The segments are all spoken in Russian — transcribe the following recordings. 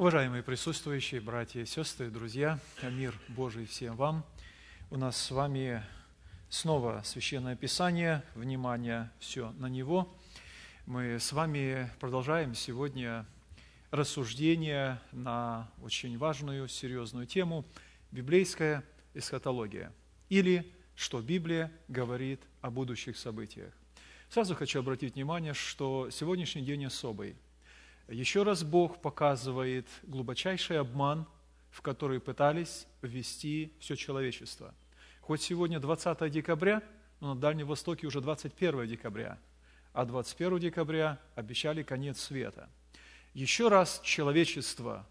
Уважаемые присутствующие, братья и сестры, друзья, мир Божий всем вам. У нас с вами снова Священное Писание, внимание все на него. Мы с вами продолжаем сегодня рассуждение на очень важную, серьезную тему библейская эсхатология, или что Библия говорит о будущих событиях. Сразу хочу обратить внимание, что сегодняшний день особый. Еще раз Бог показывает глубочайший обман, в который пытались ввести все человечество. Хоть сегодня 20 декабря, но на Дальнем Востоке уже 21 декабря, а 21 декабря обещали конец света. Еще раз человечеству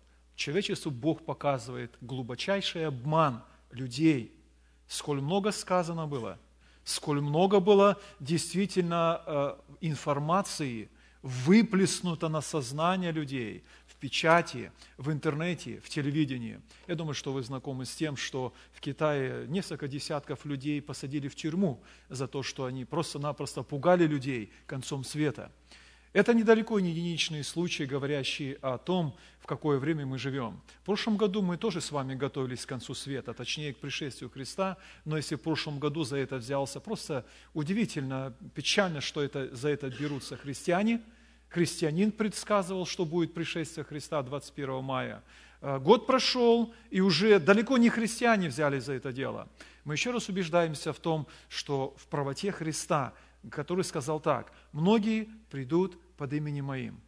Бог показывает глубочайший обман людей. Сколь много сказано было, сколь много было действительно информации, выплеснуто на сознание людей в печати, в интернете, в телевидении. Я думаю, что вы знакомы с тем, что в Китае несколько десятков людей посадили в тюрьму за то, что они просто-напросто пугали людей концом света. Это недалеко не единичные случаи, говорящие о том, в какое время мы живем. В прошлом году мы тоже с вами готовились к концу света, точнее к пришествию Христа, но если в прошлом году за это взялся, просто удивительно, печально, что за это берутся христиане. Христианин предсказывал, что будет пришествие Христа 21 мая. Год прошел, и уже далеко не христиане взялись за это дело. Мы еще раз убеждаемся в том, что в правоте Христа, который сказал так: «Многие придут под именем Моим».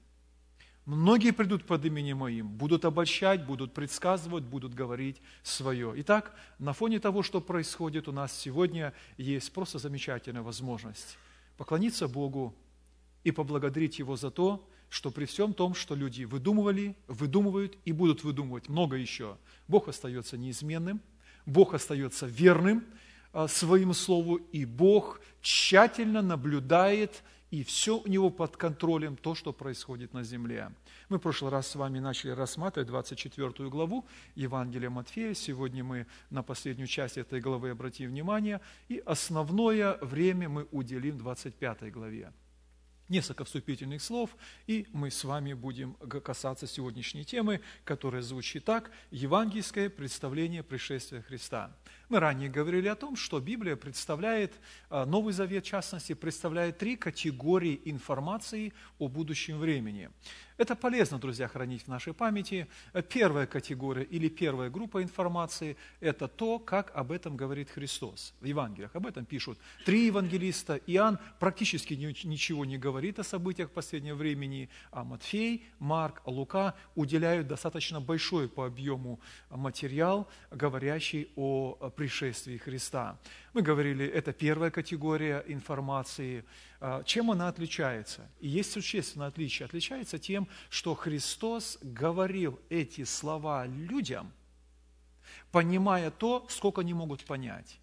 Многие придут под именем Моим, будут обольщать, будут предсказывать, будут говорить свое. Итак, на фоне того, что происходит у нас сегодня, есть просто замечательная возможность поклониться Богу и поблагодарить Его за то, что при всем том, что люди выдумывали, выдумывают и будут выдумывать много еще, Бог остается неизменным, Бог остается верным своему слову, и Бог тщательно наблюдает, и все у Него под контролем, то, что происходит на земле. Мы в прошлый раз с вами начали рассматривать 24 главу Евангелия Матфея. Сегодня мы на последнюю часть этой главы обратим внимание, и основное время мы уделим 25 главе. Несколько вступительных слов, и мы с вами будем касаться сегодняшней темы, которая звучит так: евангельское представление пришествия Христа. Мы ранее говорили о том, что Библия представляет, Новый Завет в частности, представляет 3 категории информации о будущем времени. Это полезно, друзья, хранить в нашей памяти. Первая категория или первая группа информации – это то, как об этом говорит Христос в Евангелиях. Об этом пишут 3 евангелиста. Иоанн практически ничего не говорит о событиях последнего времени, а Матфей, Марк, Лука уделяют достаточно большой по объему материал, говорящий о пришествии Христа. Мы говорили, это первая категория информации. Чем она отличается? И есть существенное отличие. Отличается тем, что Христос говорил эти слова людям, понимая то, сколько они могут понять.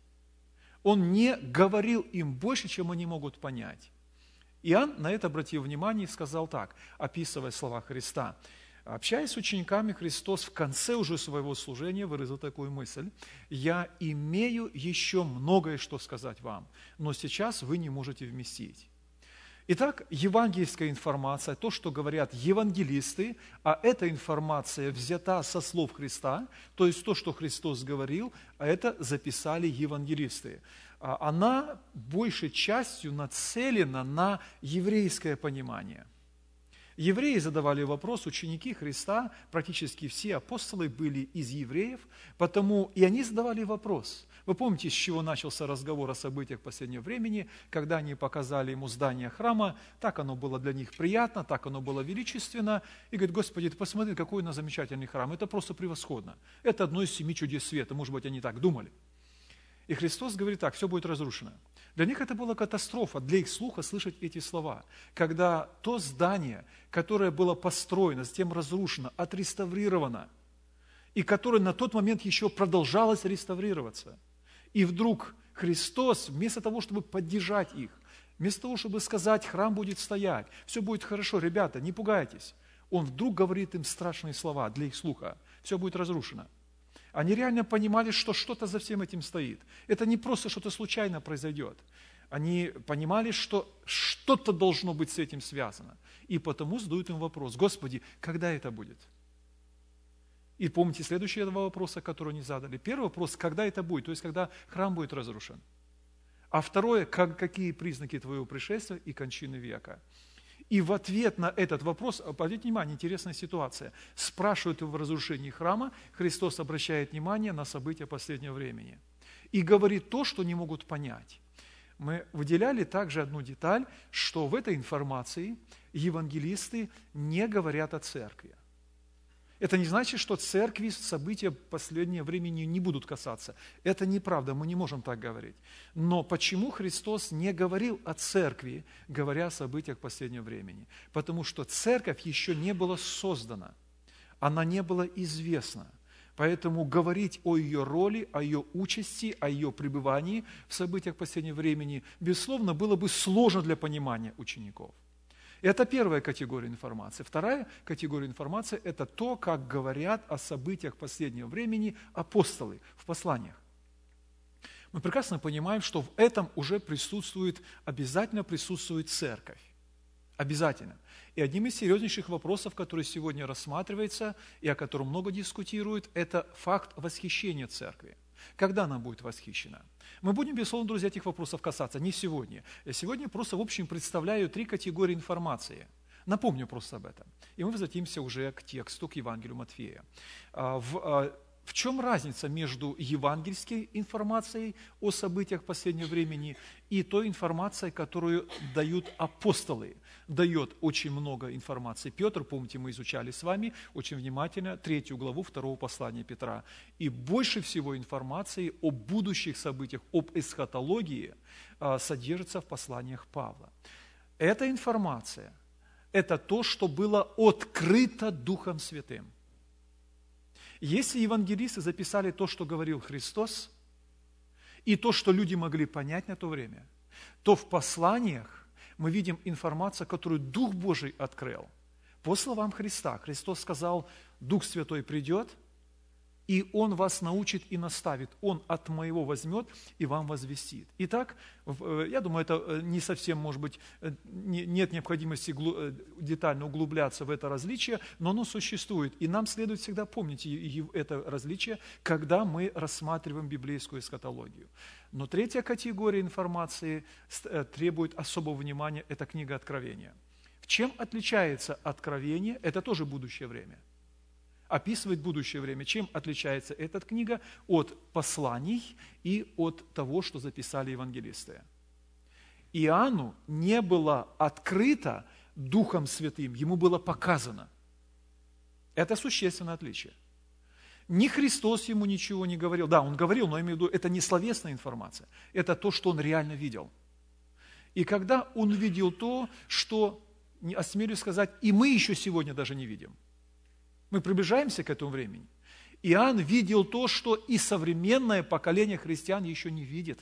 Он не говорил им больше, чем они могут понять. Иоанн на это обратил внимание и сказал так, описывая слова Христа. Общаясь с учениками, Христос в конце уже своего служения выразил такую мысль: «Я имею еще многое, что сказать вам, но сейчас вы не можете вместить». Итак, евангельская информация, то, что говорят евангелисты, а эта информация взята со слов Христа, то есть то, что Христос говорил, а это записали евангелисты. Она большей частью нацелена на еврейское понимание. Евреи задавали вопрос, ученики Христа, практически все апостолы были из евреев, потому и они задавали вопрос. Вы помните, с чего начался разговор о событиях последнего времени, когда они показали ему здание храма, так оно было для них приятно, так оно было величественно, и говорит: Господи, ты посмотри, какой у нас замечательный храм, это просто превосходно, это одно из 7 чудес света, может быть, они так думали. И Христос говорит так: все будет разрушено. Для них это была катастрофа, для их слуха слышать эти слова. Когда то здание, которое было построено, затем разрушено, отреставрировано, и которое на тот момент еще продолжалось реставрироваться, и вдруг Христос, вместо того, чтобы поддержать их, вместо того, чтобы сказать: храм будет стоять, все будет хорошо, ребята, не пугайтесь, Он вдруг говорит им страшные слова для их слуха: все будет разрушено. Они реально понимали, что что-то за всем этим стоит. Это не просто что-то случайно произойдет. Они понимали, что что-то должно быть с этим связано. И потому задают им вопрос: Господи, когда это будет? И помните следующие два вопроса, которые они задали. Первый вопрос, когда это будет, то есть когда храм будет разрушен. А второе, какие признаки твоего пришествия и кончины века. И в ответ на этот вопрос, обратите внимание, интересная ситуация. Спрашивают его в разрушении храма, Христос обращает внимание на события последнего времени. И говорит то, что не могут понять. Мы выделяли также одну деталь, что в этой информации евангелисты не говорят о церкви. Это не значит, что церкви события последнего времени не будут касаться. Это неправда, мы не можем так говорить. Но почему Христос не говорил о церкви, говоря о событиях последнего времени? Потому что церковь еще не была создана, она не была известна. Поэтому говорить о ее роли, о ее участи, о ее пребывании в событиях последнего времени, безусловно, было бы сложно для понимания учеников. Это первая категория информации. Вторая категория информации – это то, как говорят о событиях последнего времени апостолы в посланиях. Мы прекрасно понимаем, что в этом уже обязательно присутствует церковь. Обязательно. И одним из серьезнейших вопросов, который сегодня рассматривается и о котором много дискутируют, это факт восхищения церкви. Когда она будет восхищена? Мы будем, безусловно, друзья, этих вопросов касаться, не сегодня. Я сегодня просто, в общем, представляю 3 категории информации. Напомню просто об этом. И мы возвратимся уже к тексту, к Евангелию Матфея. В чем разница между евангельской информацией о событиях последнего времени и той информацией, которую дают апостолы? Дает очень много информации Петр, помните, мы изучали с вами очень внимательно 3 главу 2 послания Петра. И больше всего информации о будущих событиях, об эсхатологии содержится в посланиях Павла. Эта информация – это то, что было открыто Духом Святым. Если евангелисты записали то, что говорил Христос, и то, что люди могли понять на то время, то в посланиях мы видим информацию, которую Дух Божий открыл. По словам Христа, Христос сказал, Дух Святой придет, и Он вас научит и наставит. Он от моего возьмет и вам возвестит. Итак, я думаю, это не совсем, может быть, нет необходимости детально углубляться в это различие, но оно существует. И нам следует всегда помнить это различие, когда мы рассматриваем библейскую эсхатологию. Но третья категория информации требует особого внимания – это книга Откровения. Чем отличается Откровение? Это тоже будущее время. Описывает будущее время. Чем отличается эта книга от посланий и от того, что записали евангелисты? Иоанну не было открыто Духом Святым, ему было показано. Это существенное отличие. Ни Христос ему ничего не говорил. Да, он говорил, но я имею в виду, это не словесная информация, это то, что он реально видел. И когда он видел то, что, осмелюсь сказать, и мы еще сегодня даже не видим. Мы приближаемся к этому времени. Иоанн видел то, что и современное поколение христиан еще не видит.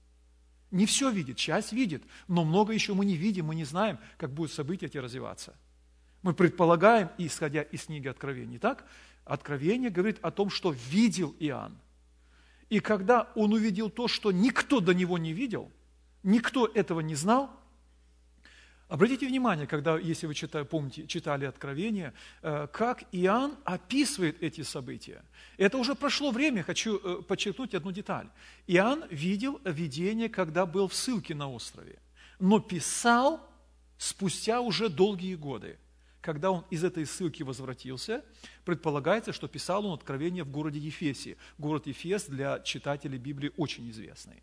Не все видит, часть видит, но много еще мы не видим, мы не знаем, как будут события эти развиваться. Мы предполагаем, исходя из книги Откровения. Итак, Откровение говорит о том, что видел Иоанн. И когда он увидел то, что никто до него не видел, никто этого не знал, обратите внимание, когда, если вы помните, читали Откровение, как Иоанн описывает эти события. Это уже прошло время, хочу подчеркнуть одну деталь. Иоанн видел видение, когда был в ссылке на острове, но писал спустя уже долгие годы. Когда он из этой ссылки возвратился, предполагается, что писал он Откровение в городе Ефесе. Город Ефес для читателей Библии очень известный.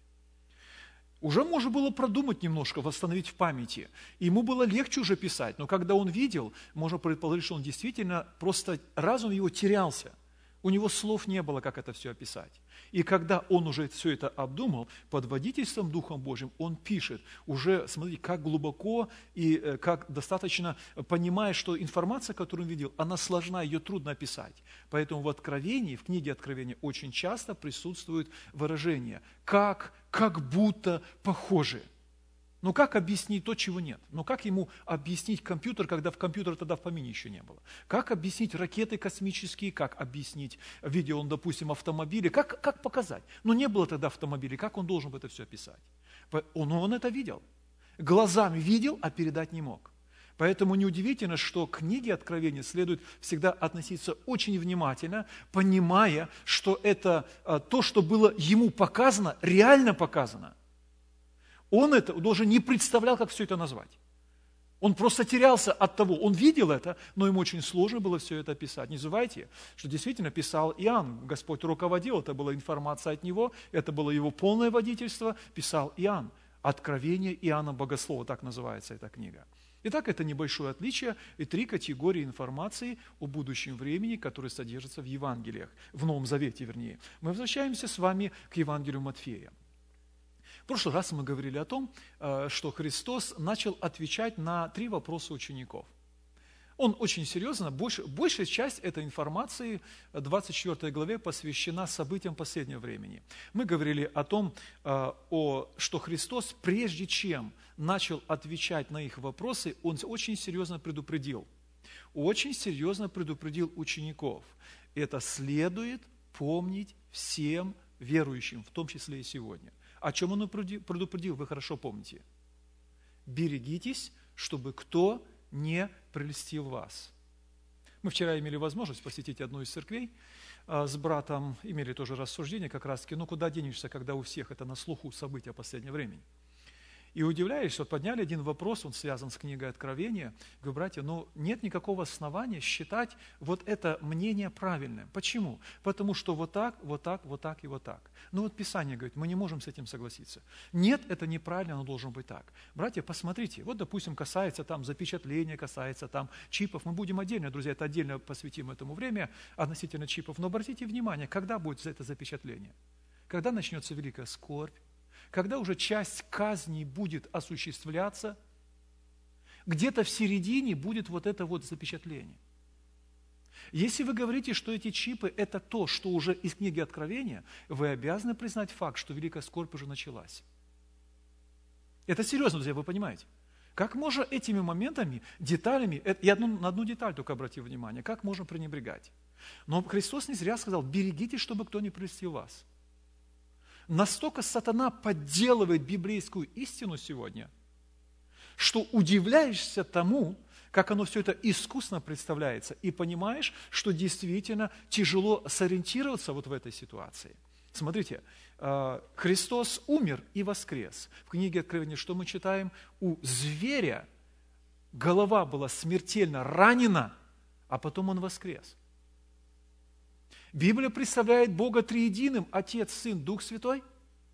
Уже можно было продумать немножко, восстановить в памяти. Ему было легче уже писать, но когда он видел, можно предположить, что он действительно просто разум его терялся. У него слов не было, как это все описать. И когда он уже все это обдумал, под водительством Духом Божьим, он пишет, уже, смотрите, как глубоко и как достаточно, понимая, что информация, которую он видел, она сложна, ее трудно описать. Поэтому в Откровении, в книге Откровения очень часто присутствует выражение «как будто похоже». Но как объяснить то, чего нет? Но как ему объяснить компьютер, когда в компьютере тогда в помине еще не было? Как объяснить ракеты космические? Как объяснить, видел он, допустим, автомобили? Как показать? Но не было тогда автомобилей, как он должен это все описать? Он это видел. Глазами видел, а передать не мог. Поэтому неудивительно, что к книге Откровения следует всегда относиться очень внимательно, понимая, что это то, что было ему показано, реально показано. Он это даже не представлял, как все это назвать. Он просто терялся от того, он видел это, но ему очень сложно было все это описать. Не забывайте, что действительно писал Иоанн, Господь руководил, это была информация от него, это было его полное водительство, писал Иоанн. Откровение Иоанна Богослова, так называется эта книга. Итак, это небольшое отличие и 3 категории информации о будущем времени, которые содержатся в Евангелиях, в Новом Завете вернее. Мы возвращаемся с вами к Евангелию Матфея. В прошлый раз мы говорили о том, что Христос начал отвечать на 3 вопроса учеников. Он очень серьезно, большая часть этой информации в 24 главе посвящена событиям последнего времени. Мы говорили о том, что Христос, прежде чем начал отвечать на их вопросы, Он очень серьезно предупредил учеников. Это следует помнить всем верующим, в том числе и сегодня. О чем Он предупредил, вы хорошо помните. Берегитесь, чтобы кто не прельстил вас. Мы вчера имели возможность посетить одну из церквей с братом, имели тоже рассуждение как раз-таки, куда денешься, когда у всех это на слуху события последнего времени. И удивляюсь, что подняли один вопрос, он связан с книгой Откровения. Говорю, братья, нет никакого основания считать вот это мнение правильным. Почему? Потому что вот так и вот так. Писание говорит, мы не можем с этим согласиться. Нет, это неправильно, оно должно быть так. Братья, посмотрите, допустим, касается там запечатления, касается там чипов. Мы будем отдельно, друзья, это отдельно посвятим этому время относительно чипов. Но обратите внимание, когда будет это запечатление? Когда начнется великая скорбь? Когда уже часть казни будет осуществляться, где-то в середине будет вот это вот запечатление. Если вы говорите, что эти чипы – это то, что уже из книги Откровения, вы обязаны признать факт, что великая скорбь уже началась. Это серьезно, друзья, вы понимаете? Как можно этими моментами, деталями, я на одну деталь только обратил внимание, как можно пренебрегать? Но Христос не зря сказал, берегитесь, чтобы кто не прельстил вас. Настолько сатана подделывает библейскую истину сегодня, что удивляешься тому, как оно все это искусно представляется, и понимаешь, что действительно тяжело сориентироваться вот в этой ситуации. Смотрите, Христос умер и воскрес. В книге Откровения что мы читаем? У зверя голова была смертельно ранена, а потом он воскрес. Библия представляет Бога триединым, Отец, Сын, Дух Святой.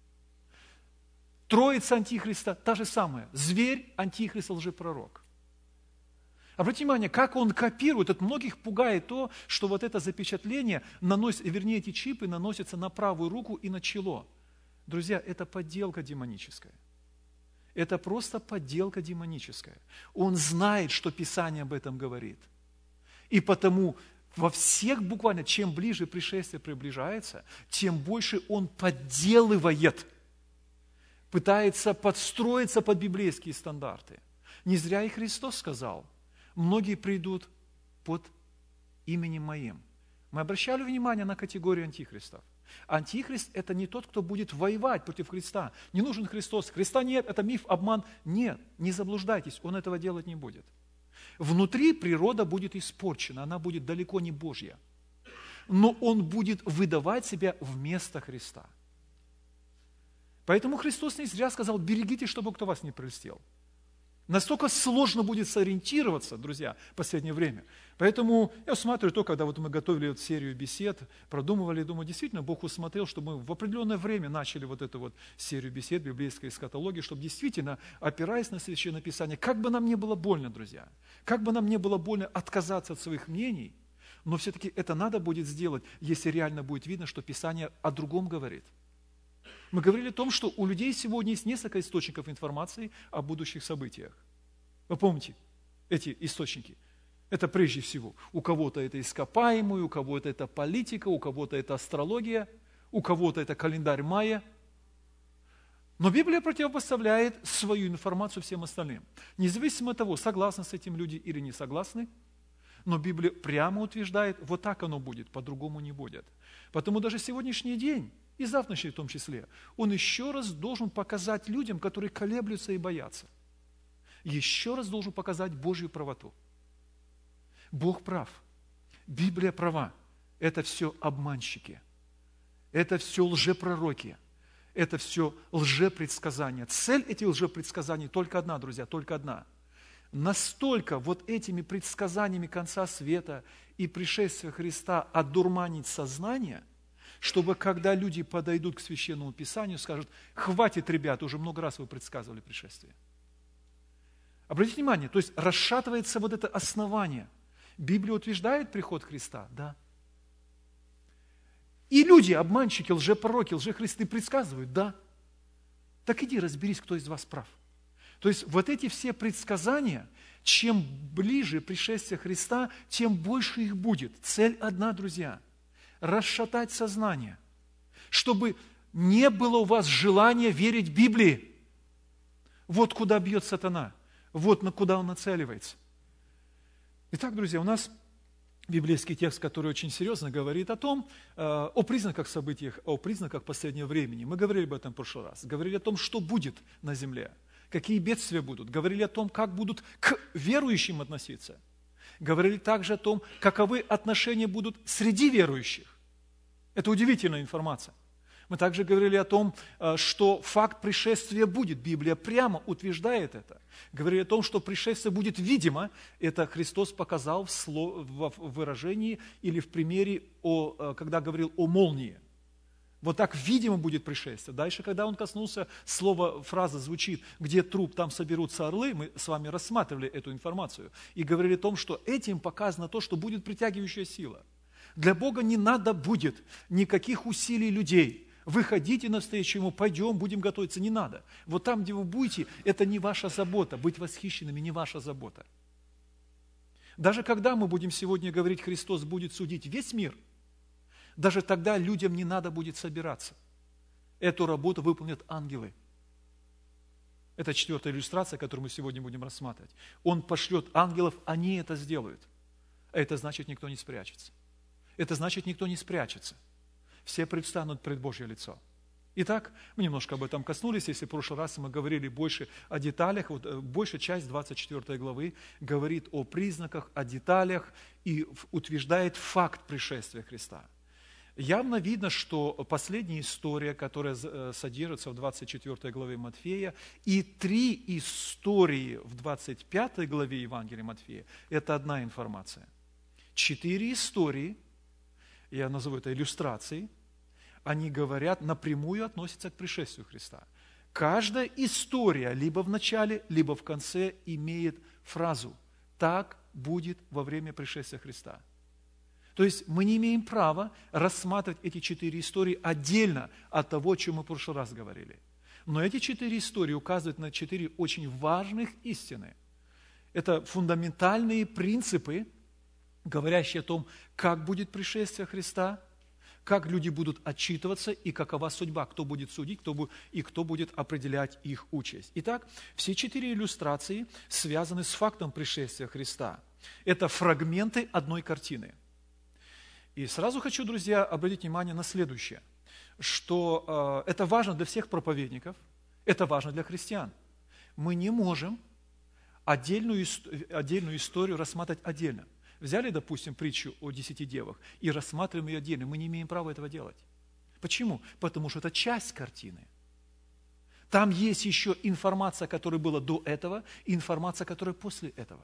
Троица Антихриста та же самая. Зверь, Антихрист, лжепророк. Обратите внимание, как он копирует, это многих пугает то, что вот это запечатление, эти чипы наносятся на правую руку и на чело. Друзья, это подделка демоническая. Это просто подделка демоническая. Он знает, что Писание об этом говорит. И потому во всех буквально, чем ближе пришествие приближается, тем больше он подделывает, пытается подстроиться под библейские стандарты. Не зря и Христос сказал, многие придут под именем Моим. Мы обращали внимание на категорию антихристов. Антихрист – это не тот, кто будет воевать против Христа. Не нужен Христос. Христа нет, это миф, обман. Нет, не заблуждайтесь, он этого делать не будет. Внутри природа будет испорчена, она будет далеко не Божья. Но он будет выдавать себя вместо Христа. Поэтому Христос не зря сказал, берегитесь, чтобы кто вас не прельстил. Настолько сложно будет сориентироваться, друзья, в последнее время. Поэтому я усматриваю то, когда мы готовили серию бесед, продумывали, думаю, действительно, Бог усмотрел, чтобы мы в определенное время начали эту серию бесед библейской эсхатологии, чтобы действительно, опираясь на Священное Писание, как бы нам не было больно, друзья, как бы нам не было больно отказаться от своих мнений, но все-таки это надо будет сделать, если реально будет видно, что Писание о другом говорит. Мы говорили о том, что у людей сегодня есть несколько источников информации о будущих событиях. Вы помните эти источники? Это прежде всего, у кого-то это ископаемые, у кого-то это политика, у кого-то это астрология, у кого-то это календарь майя. Но Библия противопоставляет свою информацию всем остальным. Независимо от того, согласны с этим люди или не согласны, но Библия прямо утверждает, вот так оно будет, по-другому не будет. Потому даже сегодняшний день, и завтрашний в том числе, он еще раз должен показать людям, которые колеблются и боятся. еще раз должен показать Божью правоту. Бог прав. Библия права. Это все обманщики. Это все лжепророки. Это все лжепредсказания. Цель этих лжепредсказаний только одна, друзья, только одна. Настолько вот этими предсказаниями конца света и пришествия Христа одурманить сознание, чтобы когда люди подойдут к Священному Писанию, скажут: хватит, ребята, уже много раз вы предсказывали пришествие. Обратите внимание, то есть расшатывается вот это основание. Библия утверждает приход Христа? Да. И люди, обманщики, лжепророки, лжехристы предсказывают? Да. Так иди разберись, кто из вас прав. То есть вот эти все предсказания, чем ближе пришествие Христа, тем больше их будет. Цель одна, друзья – расшатать сознание, чтобы не было у вас желания верить Библии. Вот куда бьет сатана, вот на куда он нацеливается. Итак, друзья, у нас библейский текст, который очень серьезно говорит о признаках событий, о признаках последнего времени. Мы говорили об этом в прошлый раз, говорили о том, что будет на земле, какие бедствия будут, говорили о том, как будут к верующим относиться, говорили также о том, каковы отношения будут среди верующих. Это удивительная информация. Мы также говорили о том, что факт пришествия будет. Библия прямо утверждает это. Говорили о том, что пришествие будет видимо. Это Христос показал в выражении или в примере, когда говорил о молнии. Вот так видимо будет пришествие. Дальше, когда он коснулся слова, фраза звучит: где труп, там соберутся орлы. Мы с вами рассматривали эту информацию и говорили о том, что этим показано то, что будет притягивающая сила. Для Бога не надо будет никаких усилий людей. Выходите навстречу Ему, пойдем, будем готовиться. Не надо. Вот там, где вы будете, это не ваша забота. Быть восхищенными не ваша забота. Даже когда мы будем сегодня говорить, Христос будет судить весь мир, даже тогда людям не надо будет собираться. Эту работу выполнят ангелы. Это 4-я иллюстрация, которую мы сегодня будем рассматривать. Он пошлет ангелов, они это сделают. А это значит, никто не спрячется. Это значит, никто не спрячется. Все предстанут пред Божье лицо. Итак, мы немножко об этом коснулись. Если в прошлый раз мы говорили больше о деталях, большая часть 24 главы говорит о признаках, о деталях и утверждает факт пришествия Христа. Явно видно, что последняя история, которая содержится в 24 главе Матфея, и 3 истории в 25 главе Евангелия Матфея – это одна информация. 4 истории, я назову это иллюстрацией, они говорят, напрямую относятся к пришествию Христа. Каждая история либо в начале, либо в конце имеет фразу «так будет во время пришествия Христа». То есть мы не имеем права рассматривать эти 4 истории отдельно от того, о чем мы в прошлый раз говорили. Но эти 4 истории указывают на 4 очень важных истины. Это фундаментальные принципы, говорящие о том, как будет пришествие Христа, как люди будут отчитываться и какова судьба, кто будет судить и кто будет определять их участь. Итак, все 4 иллюстрации связаны с фактом пришествия Христа. Это фрагменты одной картины. И сразу хочу, друзья, обратить внимание на следующее, что это важно для всех проповедников, это важно для христиан. Мы не можем отдельную историю рассматривать отдельно. Взяли, допустим, притчу о 10 девах и рассматриваем ее отдельно. Мы не имеем права этого делать. Почему? Потому что это часть картины. Там есть еще информация, которая была до этого, и информация, которая после этого.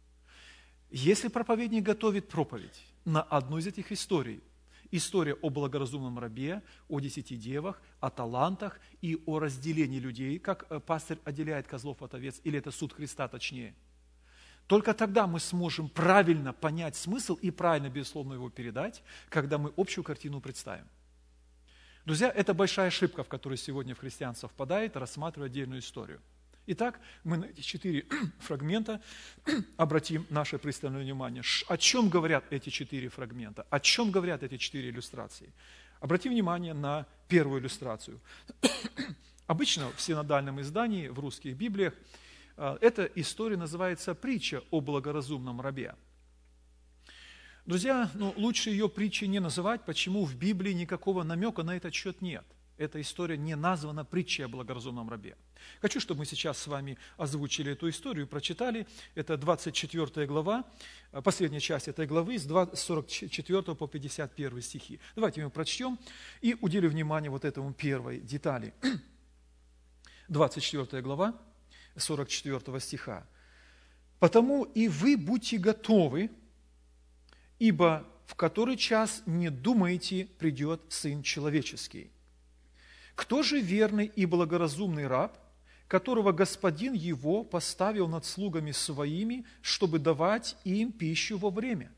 Если проповедник готовит проповедь на одну из этих историй, история о благоразумном рабе, о 10 девах, о талантах и о разделении людей, как пастырь отделяет козлов от овец, или это суд Христа точнее, только тогда мы сможем правильно понять смысл и правильно, безусловно, его передать, когда мы общую картину представим. Друзья, это большая ошибка, в которую сегодня в христианство впадает, рассматривая отдельную историю. Итак, мы на эти 4 фрагмента обратим наше пристальное внимание. О чем говорят эти 4 фрагмента? О чем говорят эти 4 иллюстрации? Обратим внимание на первую иллюстрацию. Обычно в синодальном издании, в русских Библиях, эта история называется «Притча о благоразумном рабе». Друзья, лучше ее притчей не называть, почему в Библии никакого намека на этот счет нет. Эта история не названа притчей о благоразумном рабе. Хочу, чтобы мы сейчас с вами озвучили эту историю, прочитали. Это 24 глава, последняя часть этой главы, с 44 по 51 стихи. Давайте мы прочтем и уделим внимание вот этому первой детали. 24 глава, 44 стиха. «Потому и вы будьте готовы, ибо в который час не думаете, придет Сын Человеческий. Кто же верный и благоразумный раб, которого господин его поставил над слугами своими, чтобы давать им пищу во время?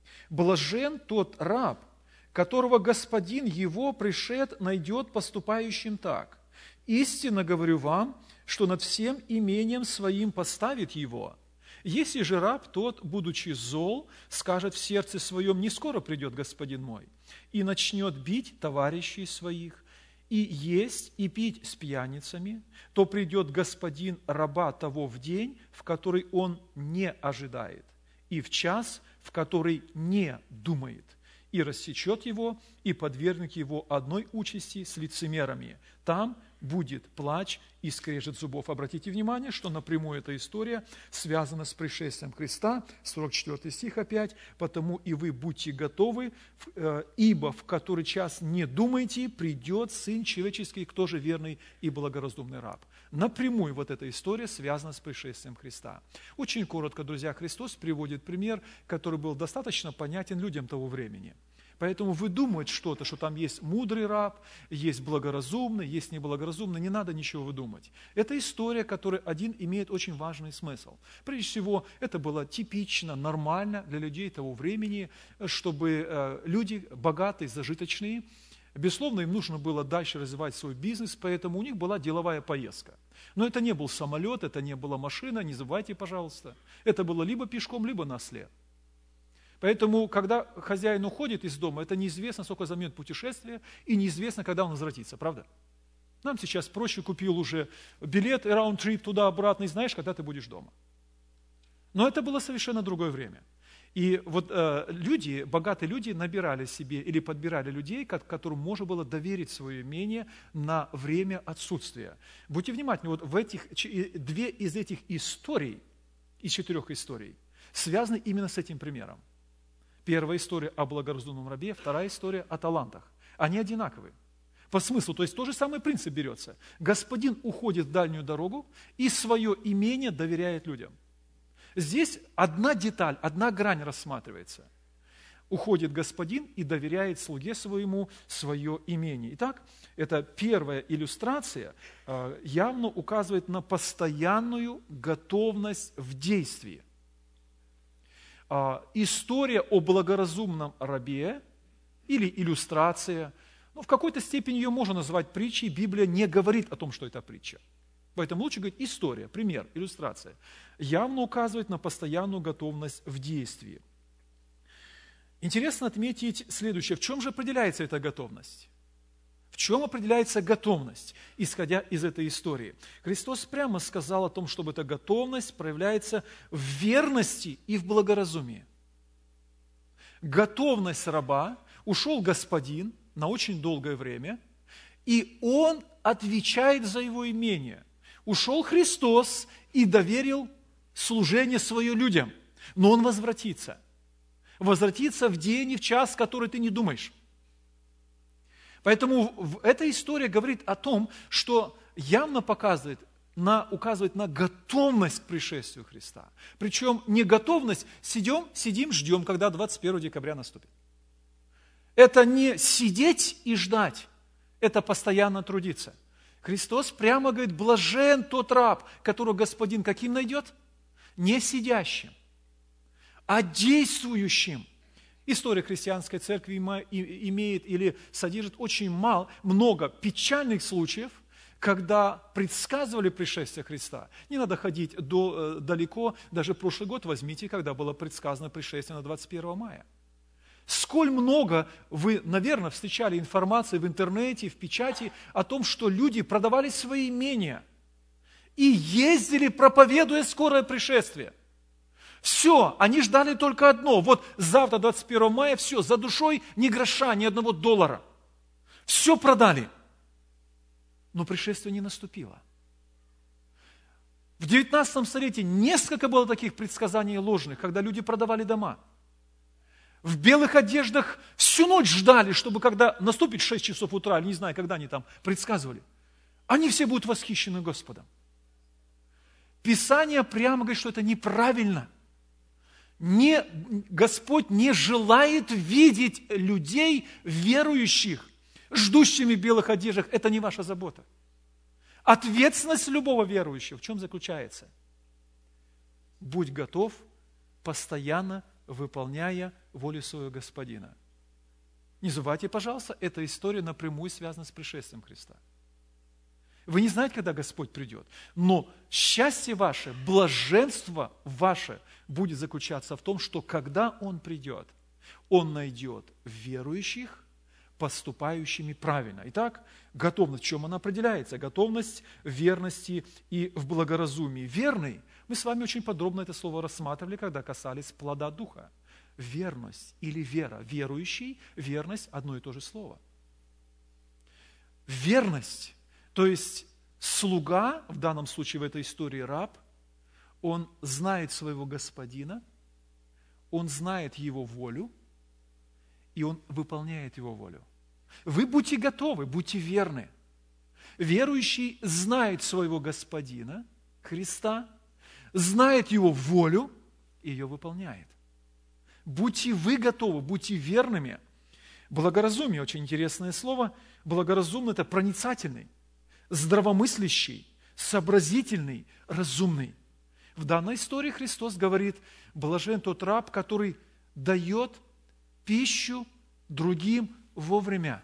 Блажен тот раб, которого господин его, пришед, найдет поступающим так. Истинно говорю вам, что над всем имением своим поставит его. Если же раб тот, будучи зол, скажет в сердце своем, не скоро придет господин мой, и начнет бить товарищей своих, и есть, и пить с пьяницами, то придет господин раба того в день, в который он не ожидает, и в час, в который не думает, и рассечет его, и подвергнет его одной участи с лицемерами. Там будет плач и скрежет зубов». Обратите внимание, что напрямую эта история связана с пришествием Христа. 44 стих опять. «Потому и вы будьте готовы, ибо в который час не думайте, придет Сын Человеческий, кто же верный и благоразумный раб». Напрямую вот эта история связана с пришествием Христа. Очень коротко, друзья, Христос приводит пример, который был достаточно понятен людям того времени. Поэтому выдумывать что-то, что там есть мудрый раб, есть благоразумный, есть неблагоразумный, не надо ничего выдумать. Это история, которая один имеет очень важный смысл. Прежде всего, это было типично, нормально для людей того времени, чтобы люди богатые, зажиточные, безусловно, им нужно было дальше развивать свой бизнес, поэтому у них была деловая поездка. Но это не был самолет, это не была машина, не забывайте, пожалуйста. Это было либо пешком, либо на осле. Поэтому, когда хозяин уходит из дома, это неизвестно, сколько займет путешествие, и неизвестно, когда он возвратится, правда? Нам сейчас проще, купил уже билет, раунд-трип туда-обратно, и знаешь, когда ты будешь дома. Но это было совершенно другое время. И вот люди, богатые люди набирали себе или подбирали людей, которым можно было доверить свое имение на время отсутствия. Будьте внимательны, вот в этих, две из этих историй, из 4 историй, связаны именно с этим примером. Первая история о благоразумном рабе, вторая история о талантах. Они одинаковые. По смыслу, то есть тот же самый принцип берется. Господин уходит в дальнюю дорогу и свое имение доверяет людям. Здесь одна деталь, одна грань рассматривается. Уходит господин и доверяет слуге своему свое имение. Итак, это первая иллюстрация явно указывает на постоянную готовность в действии. История о благоразумном рабе или иллюстрация, в какой-то степени ее можно назвать притчей, Библия не говорит о том, что это притча. Поэтому лучше говорить история, пример, иллюстрация. Явно указывает на постоянную готовность в действии. Интересно отметить следующее. В чем же определяется эта готовность? В чем определяется готовность, исходя из этой истории? Христос прямо сказал о том, чтобы эта готовность проявляется в верности и в благоразумии. Готовность раба, ушел господин на очень долгое время, и он отвечает за его имение. Ушел Христос и доверил служение свое людям, но он возвратится. Возвратится в день и в час, в который ты не думаешь. Поэтому эта история говорит о том, что явно указывает на готовность к пришествию Христа. Причем не готовность, сидим, ждем, когда 21 декабря наступит. Это не сидеть и ждать, это постоянно трудиться. Христос прямо говорит, блажен тот раб, которого господин каким найдет? Не сидящим, а действующим. История христианской церкви имеет или содержит очень много печальных случаев, когда предсказывали пришествие Христа. Не надо ходить далеко, даже прошлый год возьмите, когда было предсказано пришествие на 21 мая. Сколь много вы, наверное, встречали информации в интернете, в печати о том, что люди продавали свои имения и ездили, проповедуя скорое пришествие. Все, они ждали только одно. Вот завтра, 21 мая, все, за душой ни гроша, ни $1. Все продали. но пришествие не наступило. В 19 столетии несколько было таких предсказаний ложных, когда люди продавали дома. В белых одеждах всю ночь ждали, чтобы когда наступит 6 часов утра, или не знаю, когда они там предсказывали, они все будут восхищены Господом. Писание прямо говорит, что это неправильно. Господь не желает видеть людей, верующих, ждущими в белых одеждах. Это не ваша забота. Ответственность любого верующего в чем заключается? Будь готов, постоянно выполняя волю своего Господина. Не забывайте, пожалуйста, эта история напрямую связана с пришествием Христа. Вы не знаете, когда Господь придет, но счастье ваше, блаженство ваше будет заключаться в том, что когда Он придет, Он найдет верующих, поступающими правильно. Итак, готовность, в чем она определяется? Готовность в верности и в благоразумии. Верный, мы с вами очень подробно это слово рассматривали, когда касались плода Духа. Верность или вера. Верующий, верность – одно и то же слово. Верность, то есть слуга, в данном случае в этой истории раб, он знает своего господина, он знает его волю, и он выполняет его волю. Вы будьте готовы, будьте верны. Верующий знает своего господина, Христа, знает его волю и ее выполняет. Будьте вы готовы, будьте верными. Благоразумие, очень интересное слово. Благоразумный – это проницательный, здравомыслящий, сообразительный, разумный. В данной истории Христос говорит: блажен тот раб, который дает пищу другим вовремя.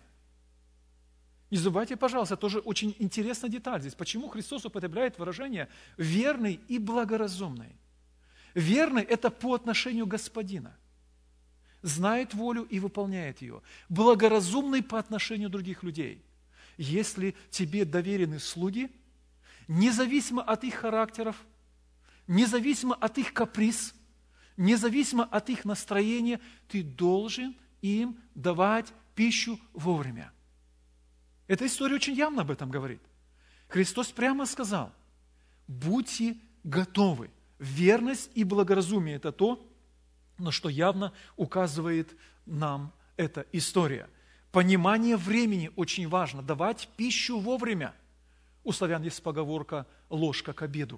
Не забывайте, пожалуйста, тоже очень интересная деталь здесь. Почему Христос употребляет выражение «верный» и «благоразумный»? Верный – это по отношению Господина. Знает волю и выполняет ее. Благоразумный по отношению других людей. Если тебе доверены слуги, независимо от их характеров, независимо от их каприз, независимо от их настроения, ты должен им давать пищу вовремя. Эта история очень явно об этом говорит. Христос прямо сказал: будьте готовы. Верность и благоразумие – это то, на что явно указывает нам эта история. Понимание времени очень важно. Давать пищу вовремя. У славян есть поговорка «ложка к обеду».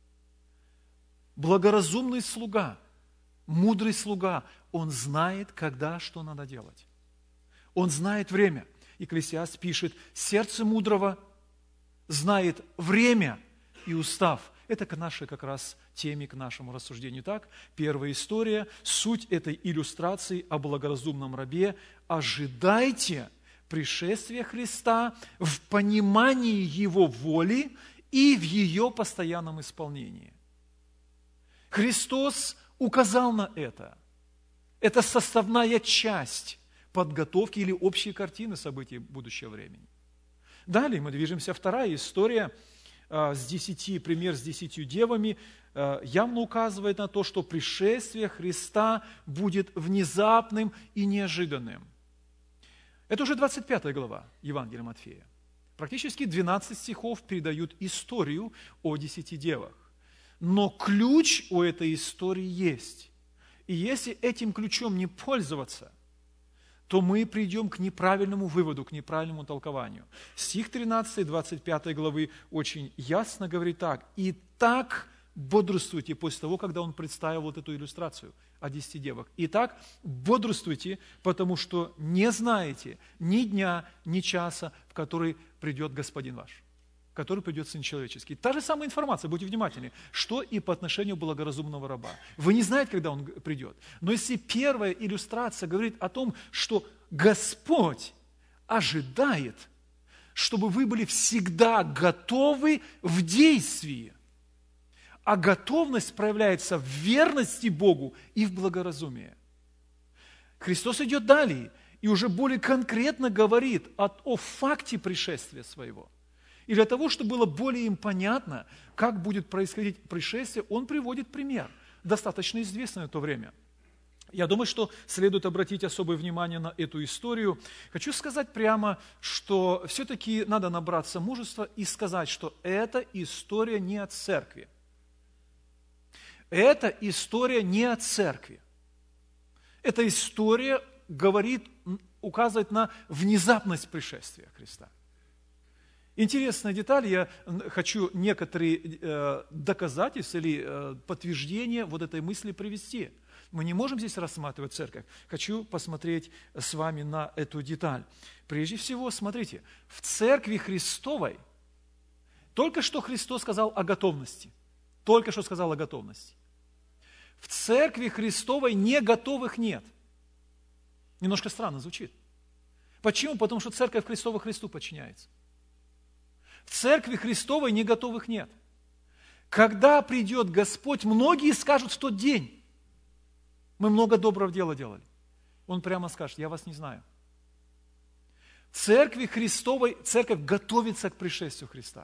Благоразумный слуга, мудрый слуга, он знает, когда что надо делать. Он знает время. Екклесиаст пишет: сердце мудрого знает время и устав. Это к нашей как раз теме, к нашему рассуждению. Так, первая история, суть этой иллюстрации о благоразумном рабе. Ожидайте пришествия Христа в понимании Его воли и в ее постоянном исполнении. Христос указал на это. Это составная часть подготовки или общей картины событий будущего времени. Далее мы движемся. Вторая история, пример с 10 девами, явно указывает на то, что пришествие Христа будет внезапным и неожиданным. Это уже 25 глава Евангелия Матфея. Практически 12 стихов передают историю о 10 девах. Но ключ у этой истории есть. И если этим ключом не пользоваться, то мы придем к неправильному выводу, к неправильному толкованию. Стих 13 25 главы очень ясно говорит так: «Итак, бодрствуйте», после того, когда он представил вот эту иллюстрацию о 10 девах. «Итак, бодрствуйте, потому что не знаете ни дня, ни часа, в который придет Господин ваш». Который придет Сын Человеческий. Та же самая информация, будьте внимательны, что и по отношению благоразумного раба. Вы не знаете, когда он придет. Но если первая иллюстрация говорит о том, что Господь ожидает, чтобы вы были всегда готовы в действии, а готовность проявляется в верности Богу и в благоразумии. Христос идет далее и уже более конкретно говорит о факте пришествия своего. И для того, чтобы было более им понятно, как будет происходить пришествие, он приводит пример, достаточно известный в то время. Я думаю, что следует обратить особое внимание на эту историю. Хочу сказать прямо, что все-таки надо набраться мужества и сказать, что эта история не о церкви. Эта история не о церкви. Эта история указывает на внезапность пришествия Христа. Интересная деталь, я хочу некоторые доказательства или подтверждения вот этой мысли привести. Мы не можем здесь рассматривать церковь. Хочу посмотреть с вами на эту деталь. Прежде всего, смотрите, в церкви Христовой только что Христос сказал о готовности. Только что сказал о готовности. В церкви Христовой не готовых нет. Немножко странно звучит. Почему? Потому что церковь Христова Христу подчиняется. В церкви Христовой не готовых нет. Когда придет Господь, многие скажут в тот день: мы много доброго дела делали. Он прямо скажет: я вас не знаю. В церкви Христовой церковь готовится к пришествию Христа.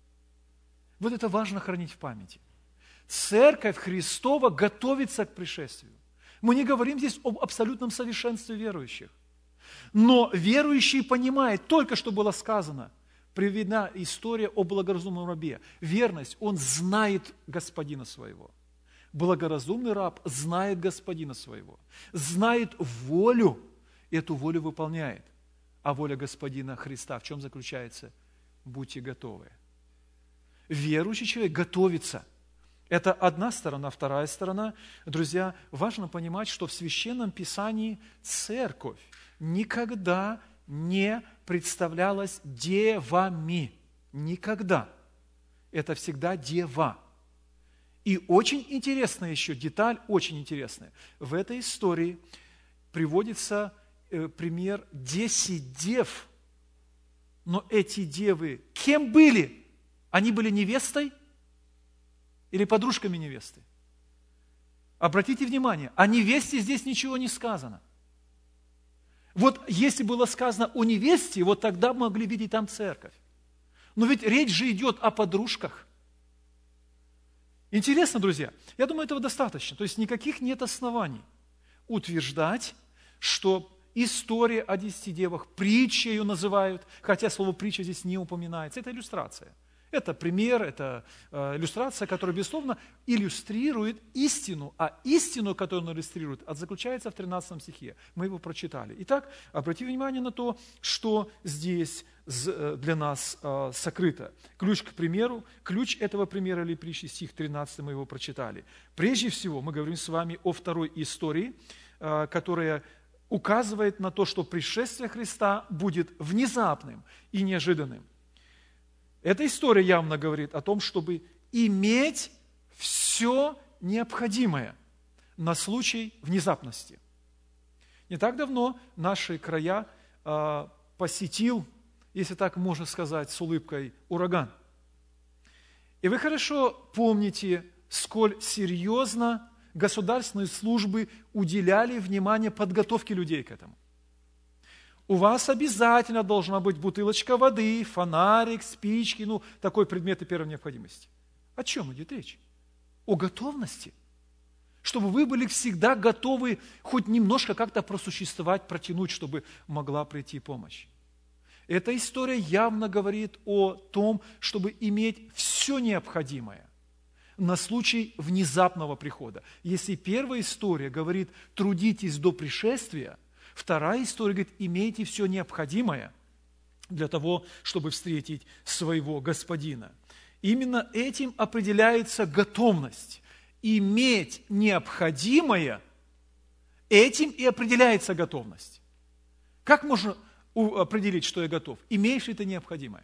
Вот это важно хранить в памяти. Церковь Христова готовится к пришествию. Мы не говорим здесь об абсолютном совершенстве верующих. Но верующие понимают, только что было сказано, приведена история о благоразумном рабе. Верность, он знает господина своего. Благоразумный раб знает господина своего, знает волю, и эту волю выполняет. А воля господина Христа в чем заключается? Будьте готовы. Верующий человек готовится. Это одна сторона. Вторая сторона, друзья, важно понимать, что в Священном Писании церковь никогда не представлялась девами. Никогда. Это всегда дева. И очень интересная еще деталь, очень интересная. В этой истории приводится пример 10 дев. Но эти девы кем были? Они были невестой или подружками невесты? Обратите внимание, о невесте здесь ничего не сказано. Вот если было сказано о невесте, вот тогда мы могли видеть там церковь. Но ведь речь же идет о подружках. Интересно, друзья, я думаю, этого достаточно. То есть никаких нет оснований утверждать, что история о 10 девах, притча ее называют, хотя слово притча здесь не упоминается, это иллюстрация. Это пример, это иллюстрация, которая, безусловно, иллюстрирует истину, а истину, которую он иллюстрирует, заключается в 13 стихе. Мы его прочитали. Итак, обратите внимание на то, что здесь для нас сокрыто. Ключ к примеру, ключ этого примера или притчи, стих 13, мы его прочитали. Прежде всего, мы говорим с вами о второй истории, которая указывает на то, что пришествие Христа будет внезапным и неожиданным. Эта история явно говорит о том, чтобы иметь все необходимое на случай внезапности. Не так давно наши края посетил, если так можно сказать с улыбкой, ураган. И вы хорошо помните, сколь серьезно государственные службы уделяли внимание подготовке людей к этому. У вас обязательно должна быть бутылочка воды, фонарик, спички, такой предметы первой необходимости. О чем идет речь? О готовности. Чтобы вы были всегда готовы хоть немножко как-то просуществовать, протянуть, чтобы могла прийти помощь. Эта история явно говорит о том, чтобы иметь все необходимое на случай внезапного прихода. Если первая история говорит «трудитесь до пришествия», вторая история говорит, имейте все необходимое для того, чтобы встретить своего господина. Именно этим определяется готовность. Иметь необходимое, этим и определяется готовность. Как можно определить, что я готов? Имеешь ли ты необходимое?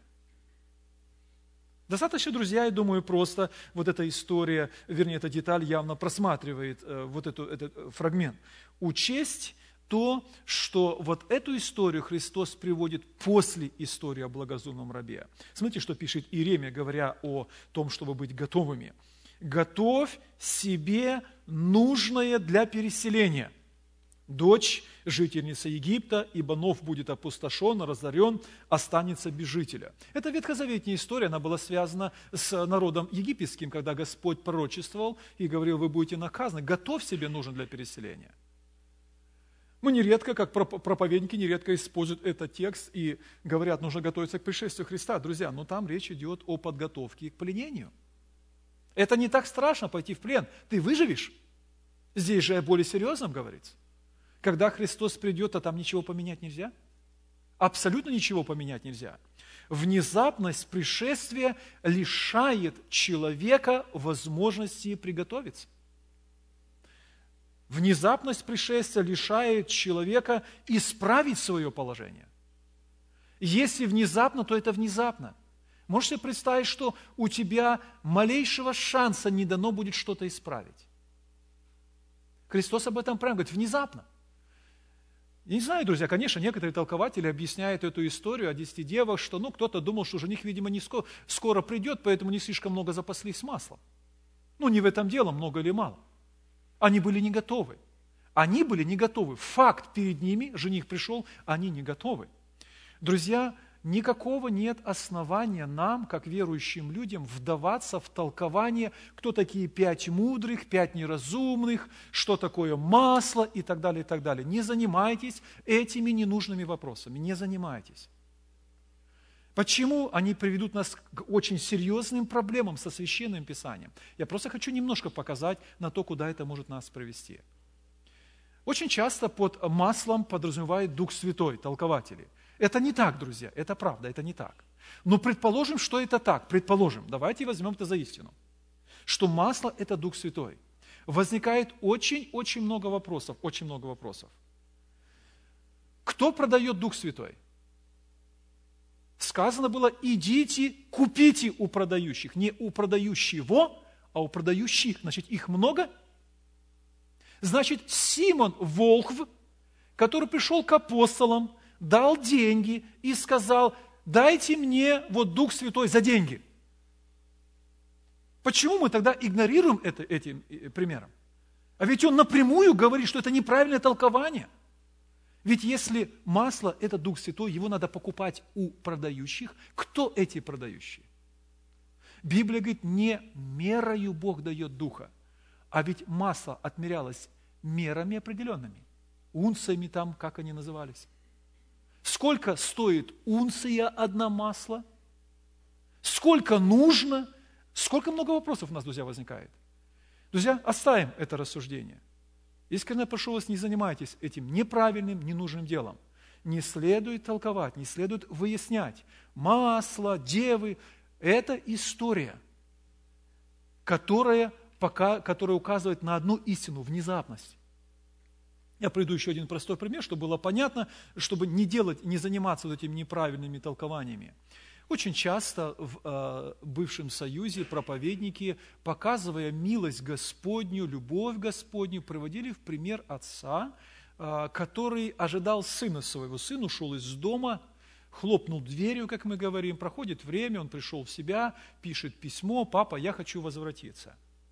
Достаточно, друзья, я думаю, просто вот эта история, вернее, эта деталь явно просматривает вот этот фрагмент. Учесть то, что вот эту историю Христос приводит после истории о благоразумном рабе. Смотрите, что пишет Иеремия, говоря о том, чтобы быть готовыми. «Готовь себе нужное для переселения. Дочь, жительница Египта, ибо Нов будет опустошен, разорен, останется без жителя». Это ветхозаветная история, она была связана с народом египетским, когда Господь пророчествовал и говорил, вы будете наказаны. Готовь себе нужно для переселения. Мы нередко, как проповедники, нередко используют этот текст и говорят, нужно готовиться к пришествию Христа. Друзья, но там речь идет о подготовке к пленению. Это не так страшно пойти в плен. Ты выживешь. Здесь же о более серьезном говорится. Когда Христос придет, то там ничего поменять нельзя. Абсолютно ничего поменять нельзя. Внезапность пришествия лишает человека возможности приготовиться. Внезапность пришествия лишает человека исправить свое положение. Если внезапно, то это внезапно. Можешь себе представить, что у тебя малейшего шанса не дано будет что-то исправить. Христос об этом прямо говорит, внезапно. Я не знаю, друзья, конечно, некоторые толкователи объясняют эту историю о 10 девах, что кто-то думал, что жених, видимо, не скоро придет, поэтому не слишком много запаслись маслом. Не в этом дело, много или мало. Они были не готовы. Они были не готовы. Факт перед ними, жених пришел, они не готовы. Друзья, никакого нет основания нам, как верующим людям, вдаваться в толкование, кто такие 5 мудрых, 5 неразумных, что такое масло и так далее, и так далее. Не занимайтесь этими ненужными вопросами, не занимайтесь. Почему они приведут нас к очень серьезным проблемам со Священным Писанием? Я просто хочу немножко показать на то, куда это может нас привести. Очень часто под маслом подразумевает Дух Святой, толкователи. Это не так, друзья, это правда, это не так. Но предположим, что это так. Предположим, давайте возьмем это за истину, что масло – это Дух Святой. Возникает очень-очень много вопросов, очень много вопросов. Кто продает Дух Святой? Сказано было, идите, купите у продающих. Не у продающего, а у продающих. Значит, их много? Значит, Симон Волхв, который пришел к апостолам, дал деньги и сказал, дайте мне Дух Святой за деньги. Почему мы тогда игнорируем этим примером? А ведь он напрямую говорит, что это неправильное толкование. Ведь если масло – это Дух Святой, его надо покупать у продающих. Кто эти продающие? Библия говорит, не мерою Бог дает Духа, а ведь масло отмерялось мерами определенными. Унциями там, как они назывались. Сколько стоит унция одна масла? Сколько нужно? Сколько много вопросов у нас, друзья, возникает. Друзья, оставим это рассуждение. Искренне прошу вас, не занимайтесь этим неправильным, ненужным делом. Не следует толковать, не следует выяснять. Масло, девы – это история, которая указывает на одну истину – внезапность. Я приведу еще один простой пример, чтобы было понятно, чтобы не заниматься этими неправильными толкованиями. Очень часто в бывшем Союзе проповедники, показывая милость Господню, любовь Господню, приводили в пример отца, который ожидал сына своего. Сын ушел из дома, хлопнул дверью, как мы говорим, проходит время, он пришел в себя, пишет письмо: «Папа, я хочу возвратиться.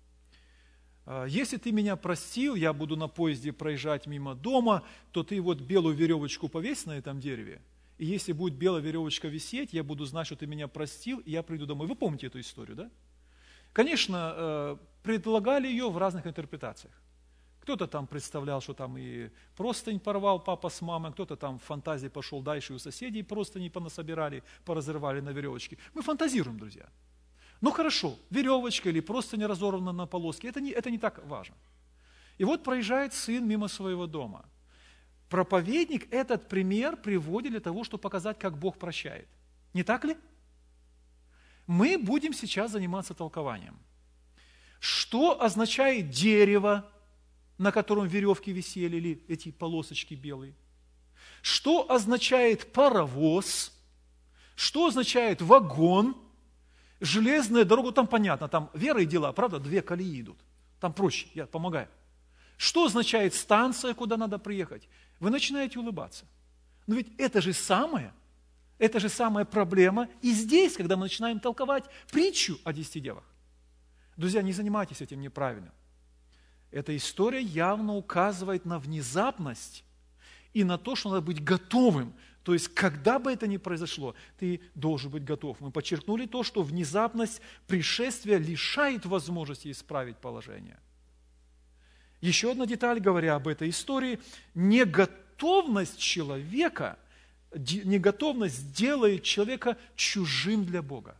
Если ты меня простил, я буду на поезде проезжать мимо дома, то ты белую веревочку повесь на этом дереве. И если будет белая веревочка висеть, я буду знать, что ты меня простил, и я приду домой». Вы помните эту историю, да? Конечно, предлагали ее в разных интерпретациях. Кто-то там представлял, что там и простынь порвал папа с мамой, кто-то там в фантазии пошел дальше, и у соседей простыни понасобирали, поразрывали на веревочке. Мы фантазируем, друзья. Ну хорошо, веревочка или простынь разорвана на полоски, это не так важно. И проезжает сын мимо своего дома. Проповедник этот пример приводит для того, чтобы показать, как Бог прощает. Не так ли? Мы будем сейчас заниматься толкованием. Что означает дерево, на котором веревки висели, или эти полосочки белые? Что означает паровоз? Что означает вагон? Железная дорога, там понятно, там вера и дела, правда, 2 колеи идут. Там проще, я помогаю. Что означает станция, куда надо приехать? Вы начинаете улыбаться. Но ведь это же самая проблема и здесь, когда мы начинаем толковать притчу о 10 девах. Друзья, не занимайтесь этим неправильно. Эта история явно указывает на внезапность и на то, что надо быть готовым. То есть, когда бы это ни произошло, ты должен быть готов. Мы подчеркнули то, что внезапность пришествия лишает возможности исправить положение. Еще одна деталь, говоря об этой истории, неготовность человека, неготовность делает человека чужим для Бога.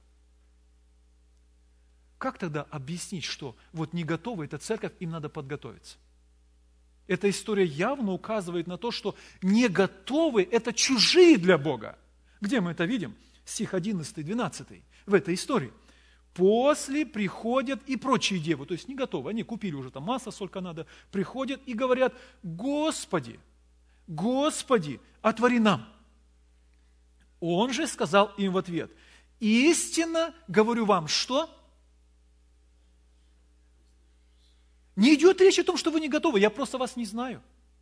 Как тогда объяснить, что вот не готова эта церковь, им надо подготовиться? Эта история явно указывает на то, что не готовы – это чужие для Бога. Где мы это видим? Стих 11-12 в этой истории. После приходят и прочие девы, то есть не готовы, они купили уже там масло, сколько надо, приходят и говорят: Господи, Господи, отвори нам. Он же сказал им в ответ: истинно говорю вам, что? Не идет речь о том, что вы не готовы, я просто вас не знаю.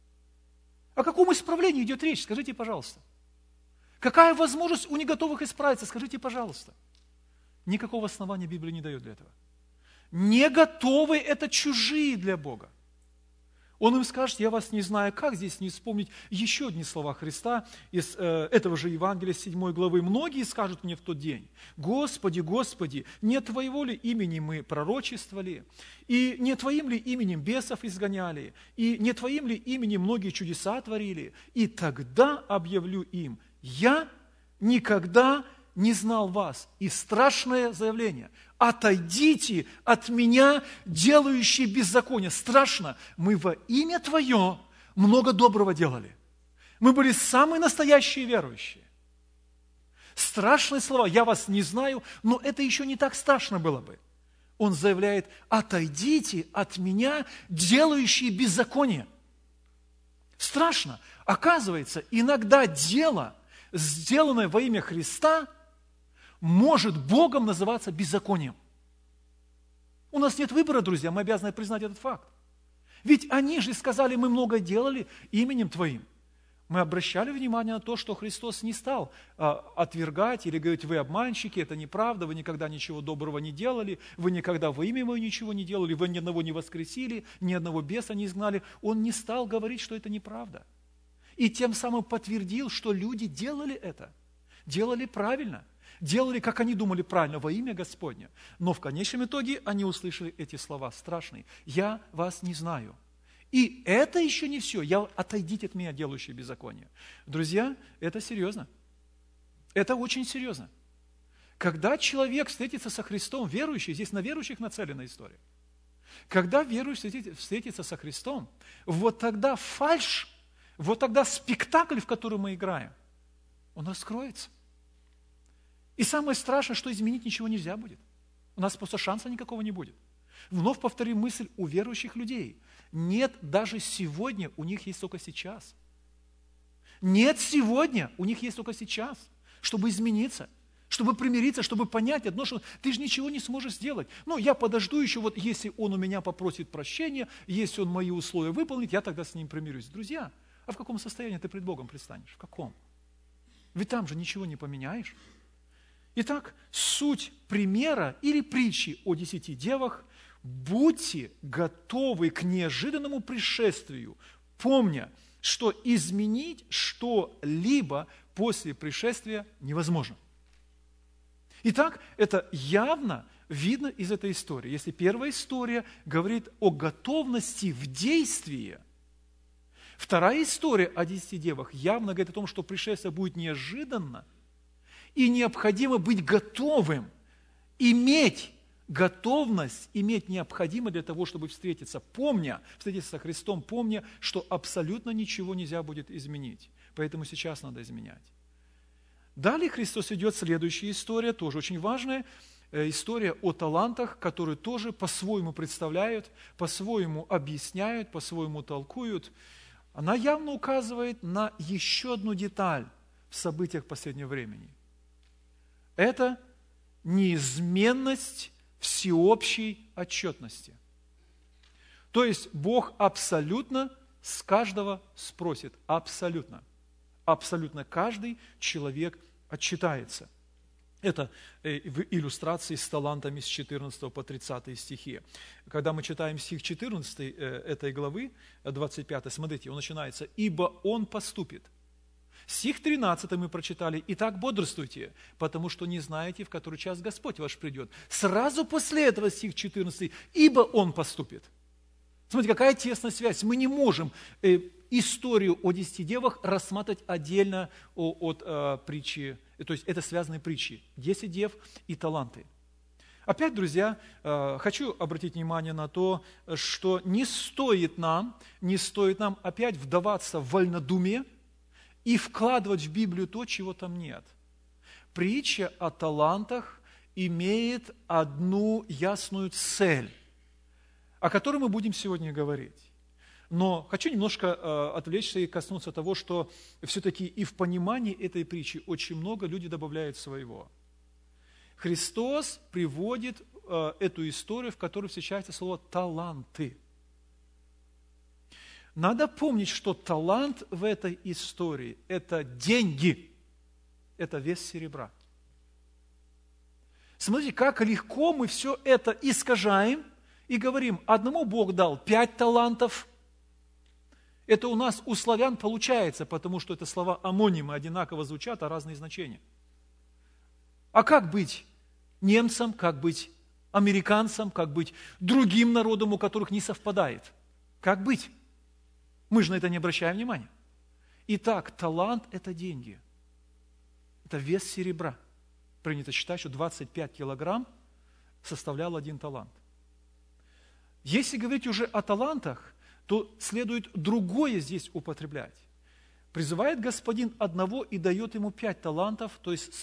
О каком исправлении идет речь? Скажите, пожалуйста. Какая возможность у неготовых исправиться? Скажите, пожалуйста. Никакого основания Библия не дает для этого. Не готовы – это чужие для Бога. Он им скажет: я вас не знаю. Как здесь не вспомнить еще одни слова Христа из этого же Евангелия, 7 главы. Многие скажут мне в тот день: Господи, Господи, не Твоего ли имени мы пророчествовали, и не Твоим ли именем бесов изгоняли, и не Твоим ли именем многие чудеса творили? И тогда объявлю им: я никогда не знал вас. И страшное заявление: отойдите от меня, делающие беззаконие. Страшно. Мы во имя Твое много доброго делали. Мы были самые настоящие верующие. Страшные слова. Я вас не знаю, но это еще не так страшно было бы. Он заявляет: отойдите от меня, делающие беззаконие. Страшно. Оказывается, иногда дело, сделанное во имя Христа, может Богом называться беззаконием. У нас нет выбора, друзья, мы обязаны признать этот факт. Ведь они же сказали: мы много делали именем Твоим. Мы обращали внимание на то, что Христос не стал отвергать или говорить: вы обманщики, это неправда, вы никогда ничего доброго не делали, вы никогда во имя Мое ничего не делали, вы ни одного не воскресили, ни одного беса не изгнали. Он не стал говорить, что это неправда. И тем самым подтвердил, что люди делали это, делали правильно, делали, как они думали правильно, во имя Господне. Но в конечном итоге они услышали эти слова страшные: я вас не знаю. И это еще не все. Отойдите от меня, делающие беззаконие. Друзья, это серьезно. Это очень серьезно. Когда человек встретится со Христом, верующий, здесь на верующих нацелена история. Когда верующий встретится со Христом, вот тогда фальшь, вот тогда спектакль, в который мы играем, он раскроется. И самое страшное, что изменить ничего нельзя будет. У нас просто шанса никакого не будет. Вновь повторим мысль у верующих людей. Нет, даже сегодня у них есть только сейчас. Нет, сегодня у них есть только сейчас, чтобы измениться, чтобы примириться, чтобы понять одно, что ты же ничего не сможешь сделать. Ну, я подожду еще, вот если он у меня попросит прощения, если он мои условия выполнит, я тогда с ним примирюсь. Друзья, а в каком состоянии ты пред Богом предстанешь? В каком? Ведь там же ничего не поменяешь. Итак, суть примера или притчи о 10 девах: будьте готовы к неожиданному пришествию, помня, что изменить что-либо после пришествия невозможно. Итак, это явно видно из этой истории. Если первая история говорит о готовности в действии, вторая история о 10 девах явно говорит о том, что пришествие будет неожиданно, и необходимо быть готовым, иметь готовность, иметь необходимо для того, чтобы встретиться со Христом, помня, что абсолютно ничего нельзя будет изменить. Поэтому сейчас надо изменять. Далее Христос идет следующая история, тоже очень важная, история о талантах, которые тоже по-своему представляют, по-своему объясняют, по-своему толкуют. Она явно указывает на еще одну деталь в событиях последнего времени. Это неизменность всеобщей отчетности. То есть Бог абсолютно с каждого спросит. Абсолютно. Абсолютно каждый человек отчитается. Это в иллюстрации с талантами с 14 по 30 стихи. Когда мы читаем стих 14 этой главы, 25, смотрите, он начинается: «Ибо он поступит». Стих 13 мы прочитали: «Итак, бодрствуйте, потому что не знаете, в который час Господь ваш придет». Сразу после этого стих 14: «Ибо Он поступит». Смотрите, какая тесная связь. Мы не можем историю о 10 девах рассматривать отдельно от притчи, то есть это связанные притчи. 10 дев и таланты. Опять, друзья, хочу обратить внимание на то, что не стоит нам опять вдаваться в вольнодумие и вкладывать в Библию то, чего там нет. Притча о талантах имеет одну ясную цель, о которой мы будем сегодня говорить. Но хочу немножко отвлечься и коснуться того, что все-таки и в понимании этой притчи очень много люди добавляют своего. Христос приводит эту историю, в которой встречается слово «таланты». Надо помнить, что талант в этой истории – это деньги, это вес серебра. Смотрите, как легко мы все это искажаем и говорим, одному Бог дал 5 талантов. Это у нас, у славян, получается, потому что это слова амонимы, одинаково звучат, а разные значения. А как быть немцам, как быть американцам, как быть другим народам, у которых не совпадает? Как быть? Мы же на это не обращаем внимания. Итак, талант – это деньги. Это вес серебра. Принято считать, что 25 килограмм составлял 1 талант. Если говорить уже о талантах, то следует другое здесь употреблять. Призывает господин одного и дает ему 5 талантов, то есть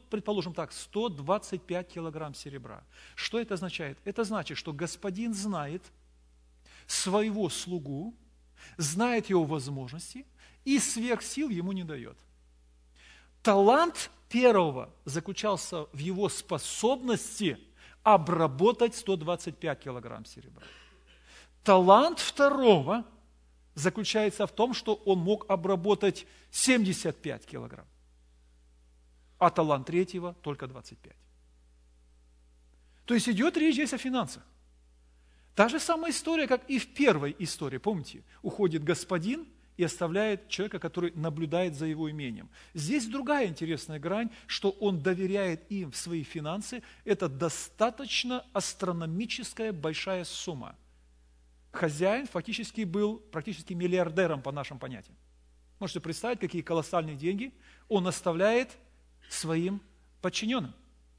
125 килограмм серебра. Что это означает? Это значит, что господин знает своего слугу, знает его возможности и сверх сил ему не дает. Талант первого заключался в его способности обработать 125 килограмм серебра. Талант второго заключается в том, что он мог обработать 75 килограмм, а талант третьего только 25. То есть идет речь здесь о финансах. Та же самая история, как и в первой истории. Помните, уходит господин и оставляет человека, который наблюдает за его имением. Здесь другая интересная грань, что он доверяет им свои финансы. Это достаточно астрономическая большая сумма. Хозяин фактически был практически миллиардером по нашим понятиям. Можете представить, какие колоссальные деньги он оставляет своим подчиненным.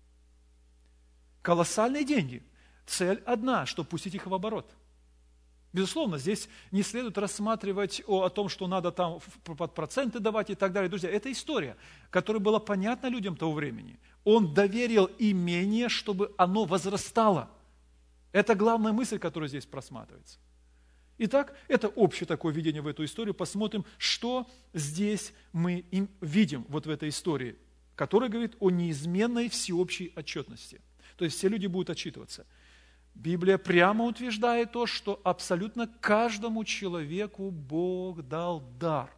Колоссальные деньги. Цель одна, чтобы пустить их в оборот. Безусловно, здесь не следует рассматривать о том, что надо там под проценты давать и так далее. Друзья, это история, которая была понятна людям того времени. Он доверил имение, чтобы оно возрастало. Это главная мысль, которая здесь просматривается. Итак, это общее такое видение в эту историю. Посмотрим, что здесь мы видим вот в этой истории, которая говорит о неизменной всеобщей отчетности. То есть все люди будут отчитываться. Библия прямо утверждает то, что абсолютно каждому человеку Бог дал дар.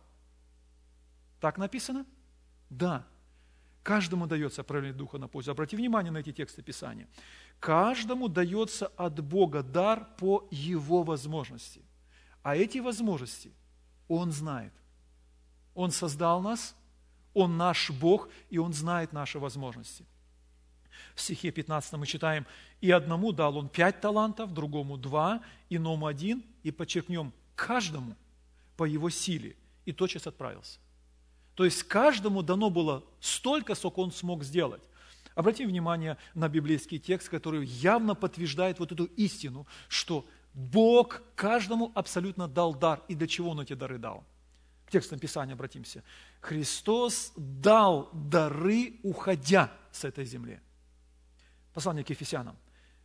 Так написано? Да. Каждому дается проявление Духа на пользу. Обрати внимание на эти тексты Писания. Каждому дается от Бога дар по его возможности. А эти возможности Он знает. Он создал нас, Он наш Бог, и Он знает наши возможности. В стихе 15 мы читаем, «И одному дал Он 5 талантов, другому 2, иному 1, и подчеркнем, каждому по его силе, и тотчас отправился». То есть каждому дано было столько, сколько он смог сделать. Обратим внимание на библейский текст, который явно подтверждает вот эту истину, что Бог каждому абсолютно дал дар. И для чего Он эти дары дал? К текстам Писания обратимся. Христос дал дары, уходя с этой земли. Послание к Ефесянам.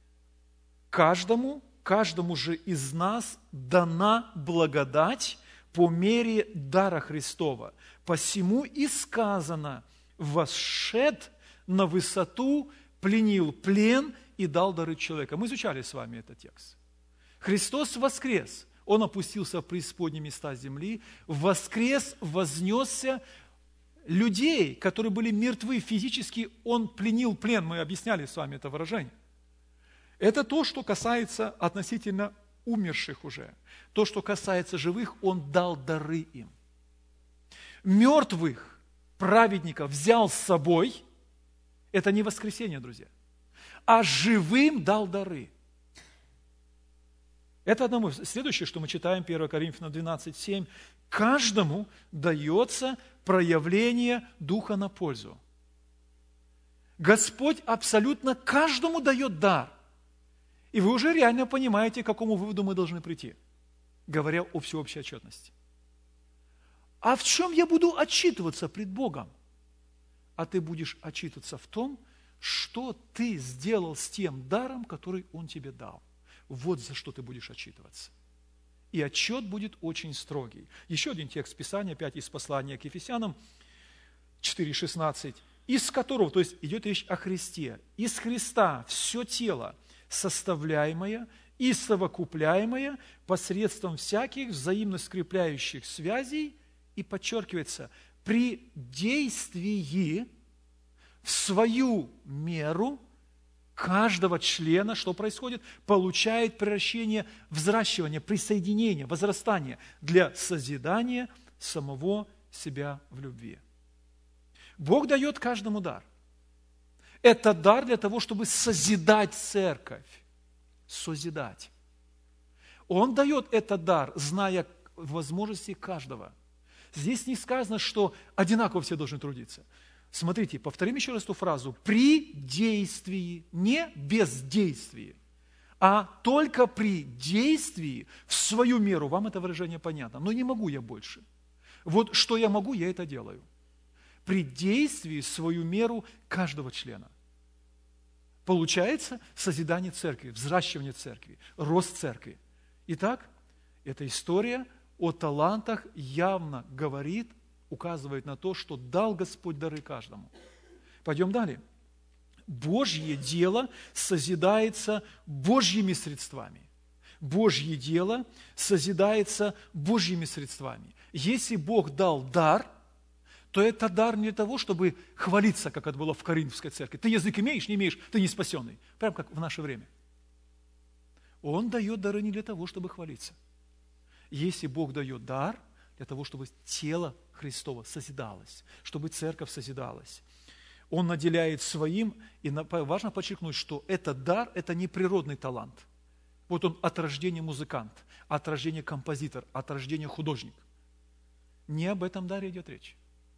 Каждому же из нас дана благодать по мере дара Христова. Посему и сказано, восшед на высоту, пленил плен и дал дары человека. Мы изучали с вами этот текст. Христос воскрес, Он опустился в преисподние места земли, воскрес, вознесся, людей, которые были мертвы физически, Он пленил плен. Мы объясняли с вами это выражение. Это то, что касается относительно умерших уже. То, что касается живых, Он дал дары им. Мертвых праведников взял с собой. Это не воскресение, друзья. А живым дал дары. Это одному. Следующее, что мы читаем, 1 Коринфянам 12:7. Каждому дается проявление Духа на пользу. Господь абсолютно каждому дает дар. И вы уже реально понимаете, к какому выводу мы должны прийти, говоря о всеобщей отчетности. А в чем я буду отчитываться пред Богом? А ты будешь отчитываться в том, что ты сделал с тем даром, который Он тебе дал. Вот за что ты будешь отчитываться. И отчет будет очень строгий. Еще один текст Писания, опять из послания к Ефесянам, 4:16, из которого, то есть идет речь о Христе, из Христа все тело, составляемое и совокупляемое посредством всяких взаимно скрепляющих связей, и подчеркивается, при действии в свою меру каждого члена, что происходит, получает превращение, взращивание, присоединение, возрастание для созидания самого себя в любви. Бог дает каждому дар. Это дар для того, чтобы созидать церковь. Созидать. Он дает этот дар, зная возможности каждого. Здесь не сказано, что одинаково все должны трудиться. Смотрите, повторим еще раз эту фразу. При действии, не бездействии, а только при действии в свою меру. Вам это выражение понятно. Но не могу я больше. Вот что я могу, я это делаю. При действии в свою меру каждого члена. Получается созидание церкви, взращивание церкви, рост церкви. Итак, эта история о талантах явно говорит, указывает на то, что дал Господь дары каждому. Пойдем далее. Божье дело созидается Божьими средствами. Божье дело созидается Божьими средствами. Если Бог дал дар, то это дар не для того, чтобы хвалиться, как это было в Коринфской церкви. Ты язык имеешь, не имеешь, ты не спасенный. Прямо как в наше время. Он дает дары не для того, чтобы хвалиться. Если Бог дает дар, для того, чтобы тело Христово созидалось, чтобы церковь созидалась. Он наделяет своим, и важно подчеркнуть, что этот дар – это не природный талант. Вот он от рождения музыкант, от рождения композитор, от рождения художник. Не об этом даре идет речь.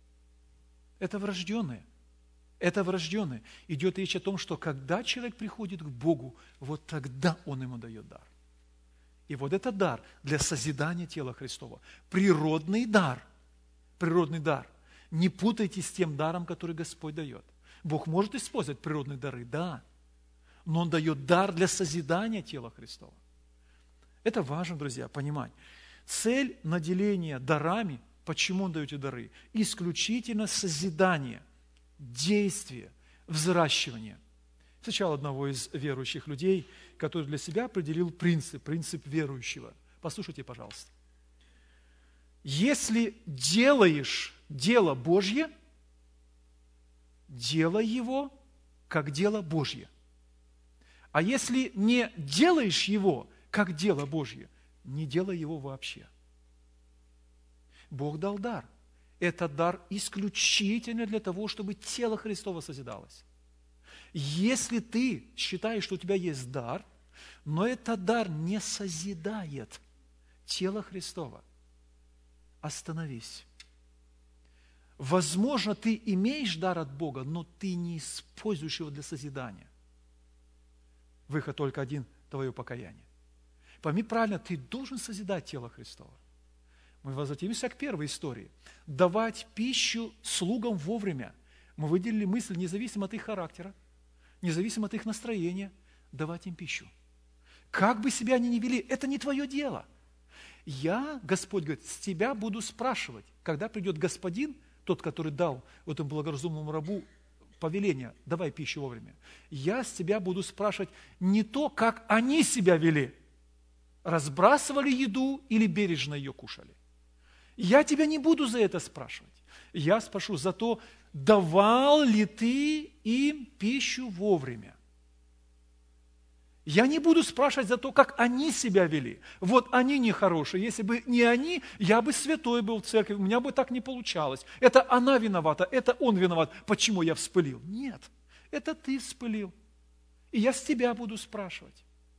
Это врожденное. Это врожденное. Идет речь о том, что когда человек приходит к Богу, вот тогда Он ему дает дар. И вот это дар для созидания тела Христова. Природный дар. Природный дар. Не путайте с тем даром, который Господь дает. Бог может использовать природные дары, да. Но Он дает дар для созидания тела Христова. Это важно, друзья, понимать. Цель наделения дарами, почему Он дает эти дары? Исключительно созидание, действие, взращивание. Встречал одного из верующих людей, который для себя определил принцип верующего. Послушайте, пожалуйста. Если делаешь дело Божье, делай его как дело Божье. А если не делаешь его как дело Божье, не делай его вообще. Бог дал дар. Это дар исключительно для того, чтобы тело Христово созидалось. Если ты считаешь, что у тебя есть дар, но этот дар не созидает тело Христово, остановись. Возможно, ты имеешь дар от Бога, но ты не используешь его для созидания. Выход только один – твое покаяние. Пойми правильно, ты должен созидать тело Христово. Мы возвратимся к первой истории. Давать пищу слугам вовремя. Мы выделили мысль, независимо от их характера, независимо от их настроения, давать им пищу. Как бы себя они ни вели, это не твое дело. Господь говорит, с тебя буду спрашивать, когда придет господин, тот, который дал этому благоразумному рабу повеление, давай пищу вовремя. Я с тебя буду спрашивать не то, как они себя вели, разбрасывали еду или бережно ее кушали. Я тебя не буду за это спрашивать. Я спрошу за то, давал ли ты им пищу вовремя. Я не буду спрашивать за то, как они себя вели. Вот они нехорошие. Если бы не они, я бы святой был в церкви, у меня бы так не получалось. Это она виновата, это он виноват. Почему я вспылил? Нет, это ты вспылил. И я с тебя буду спрашивать.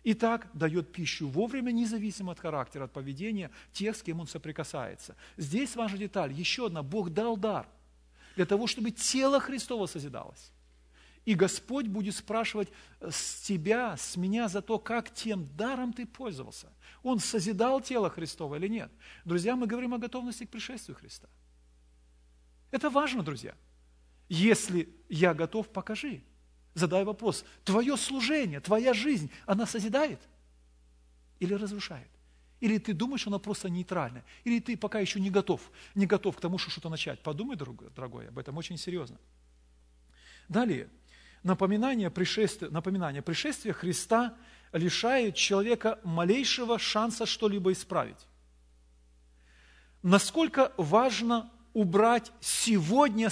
И так дает пищу вовремя, независимо от характера, от поведения тех, с кем он соприкасается. Здесь важная деталь, еще одна, Бог дал дар для того, чтобы тело Христово созидалось. И Господь будет спрашивать с тебя, с меня за то, как тем даром ты пользовался. Он созидал тело Христово или нет? Друзья, мы говорим о готовности к пришествию Христа. Это важно, друзья. Если я готов, покажи. Задай вопрос, твое служение, твоя жизнь, она созидает или разрушает? Или ты думаешь, она просто нейтральная? Или ты пока еще не готов к тому, чтобы что-то начать? Подумай, дорогой, об этом очень серьезно. Далее, напоминание пришествия Христа лишает человека малейшего шанса что-либо исправить. Насколько важно убрать сегодня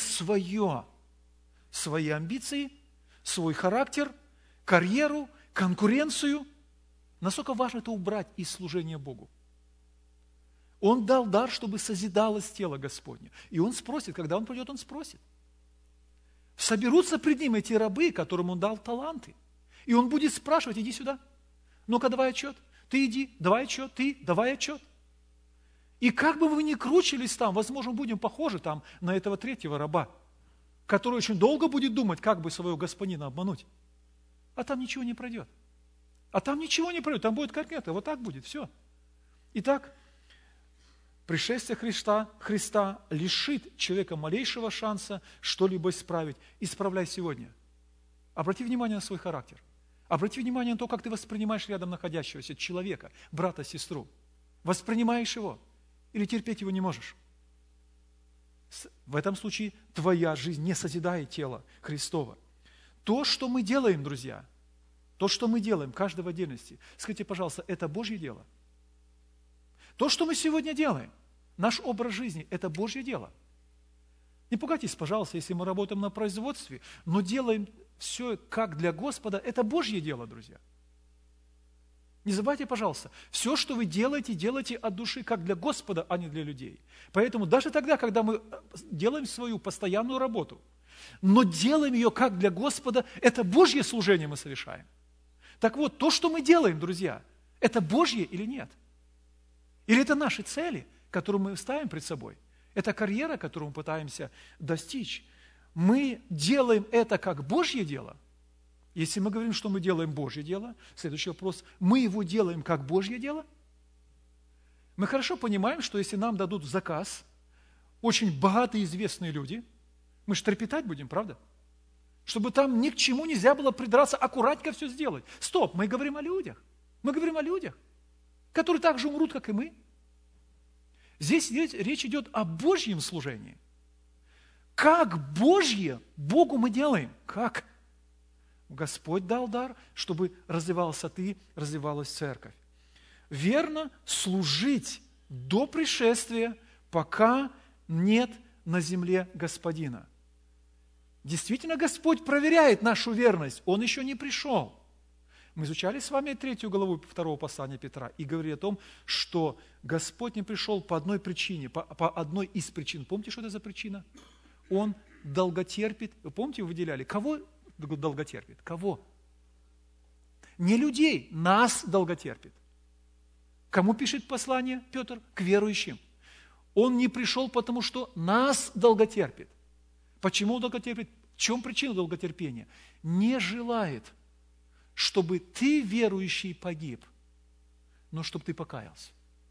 свои амбиции, свой характер, карьеру, конкуренцию. Насколько важно это убрать из служения Богу. Он дал дар, чтобы созидалось тело Господне. И Он спросит, когда Он придет, Он спросит. Соберутся пред Ним эти рабы, которым Он дал таланты. И Он будет спрашивать, иди сюда. Ну-ка, давай отчет. Ты иди, давай отчет, ты, давай отчет. И как бы вы ни кручились там, возможно, будем похожи там на этого третьего раба, который очень долго будет думать, как бы своего господина обмануть. А там ничего не пройдет. Там будет конкретно, вот так будет, все. Итак, пришествие Христа лишит человека малейшего шанса что-либо исправить. Исправляй сегодня. Обрати внимание на свой характер. Обрати внимание на то, как ты воспринимаешь рядом находящегося человека, брата, сестру. Воспринимаешь его или терпеть его не можешь. В этом случае твоя жизнь не созидает тело Христова. То, что мы делаем, друзья, то, что мы делаем, каждый в отдельности, скажите, пожалуйста, это Божье дело? То, что мы сегодня делаем, наш образ жизни, это Божье дело. Не пугайтесь, пожалуйста, если мы работаем на производстве, но делаем все как для Господа, это Божье дело, друзья. Не забывайте, пожалуйста, все, что вы делаете, делайте от души, как для Господа, а не для людей. Поэтому даже тогда, когда мы делаем свою постоянную работу, но делаем ее как для Господа, это Божье служение мы совершаем. Так вот, то, что мы делаем, друзья, это Божье или нет? Или это наши цели, которые мы ставим пред собой? Это карьера, которую мы пытаемся достичь. Мы делаем это как Божье дело. Если мы говорим, что мы делаем Божье дело, следующий вопрос, мы его делаем как Божье дело? Мы хорошо понимаем, что если нам дадут заказ, очень богатые известные люди, мы же трепетать будем, правда? Чтобы там ни к чему нельзя было придраться, аккуратненько все сделать. Стоп, мы говорим о людях. Мы говорим о людях, которые так же умрут, как и мы. Здесь речь идет о Божьем служении. Как Божье Богу мы делаем? Как? Господь дал дар, чтобы развивался ты, развивалась церковь. Верно служить до пришествия, пока нет на земле Господина. Действительно, Господь проверяет нашу верность. Он еще не пришел. Мы изучали с вами 3 главу 2 послания Петра и говорили о том, что Господь не пришел по одной причине, по одной из причин. Помните, что это за причина? Он долготерпит. Вы помните, вы выделяли? Кого долготерпит? Кого? Не людей, нас долготерпит. Кому пишет послание Петр? К верующим. Он не пришел, потому что нас долготерпит. Почему долготерпит? В чем причина долготерпения? Не желает, чтобы ты, верующий, погиб, но чтобы ты покаялся.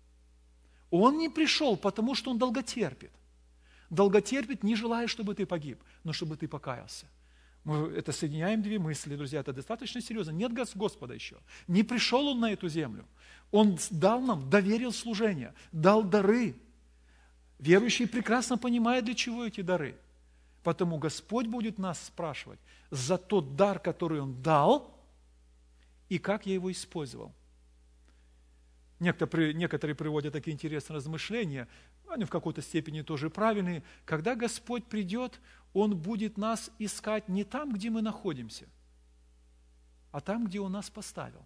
Он не пришел, потому что он долготерпит. Долготерпит, не желая, чтобы ты погиб, но чтобы ты покаялся. Мы это соединяем две мысли, друзья, это достаточно серьезно. Нет Господа еще. Не пришел Он на эту землю. Он дал нам, доверил служение, дал дары. Верующий прекрасно понимает, для чего эти дары. Потому Господь будет нас спрашивать за тот дар, который Он дал, и как я его использовал. Некоторые приводят такие интересные размышления, они в какой-то степени тоже правильные. Когда Господь придет, Он будет нас искать не там, где мы находимся, а там, где Он нас поставил.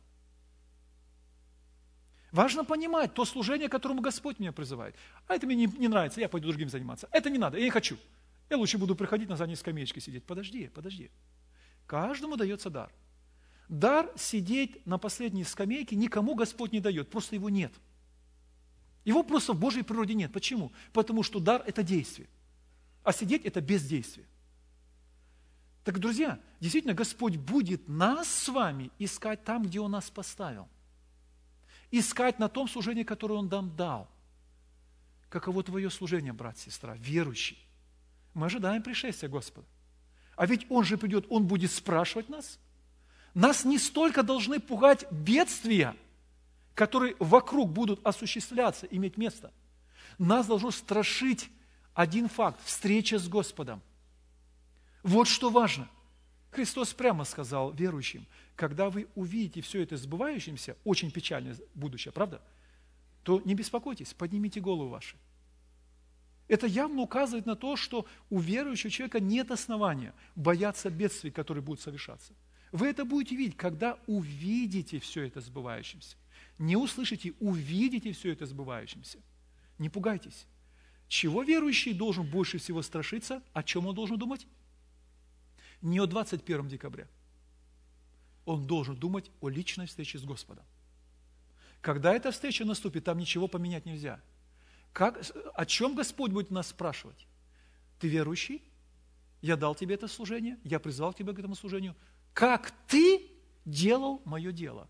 Важно понимать то служение, к которому Господь меня призывает. А это мне не нравится, я пойду другим заниматься. Это не надо, я не хочу. Я лучше буду приходить на задней скамеечке сидеть. Подожди. Каждому дается дар. Дар сидеть на последней скамейке никому Господь не дает, просто его нет. Его просто в Божьей природе нет. Почему? Потому что дар – это действие, а сидеть – это бездействие. Так, друзья, действительно, Господь будет нас с вами искать там, где Он нас поставил. Искать на том служении, которое Он нам дал. Каково твое служение, брат, сестра, верующий? Мы ожидаем пришествия Господа. А ведь Он же придет, Он будет спрашивать нас. Нас не столько должны пугать бедствия, которые вокруг будут осуществляться, иметь место. Нас должно страшить один факт – встреча с Господом. Вот что важно. Христос прямо сказал верующим, когда вы увидите все это сбывающимся, очень печальное будущее, правда? То не беспокойтесь, поднимите голову ваши. Это явно указывает на то, что у верующего человека нет основания бояться бедствий, которые будут совершаться. Вы это будете видеть, когда увидите все это сбывающимся. Не услышите, увидите все это сбывающимся. Не пугайтесь. Чего верующий должен больше всего страшиться? О чем он должен думать? Не о 21 декабря. Он должен думать о личной встрече с Господом. Когда эта встреча наступит, там ничего поменять нельзя. О чем Господь будет нас спрашивать? Ты верующий? Я дал тебе это служение, я призвал тебя к этому служению. Как ты делал мое дело?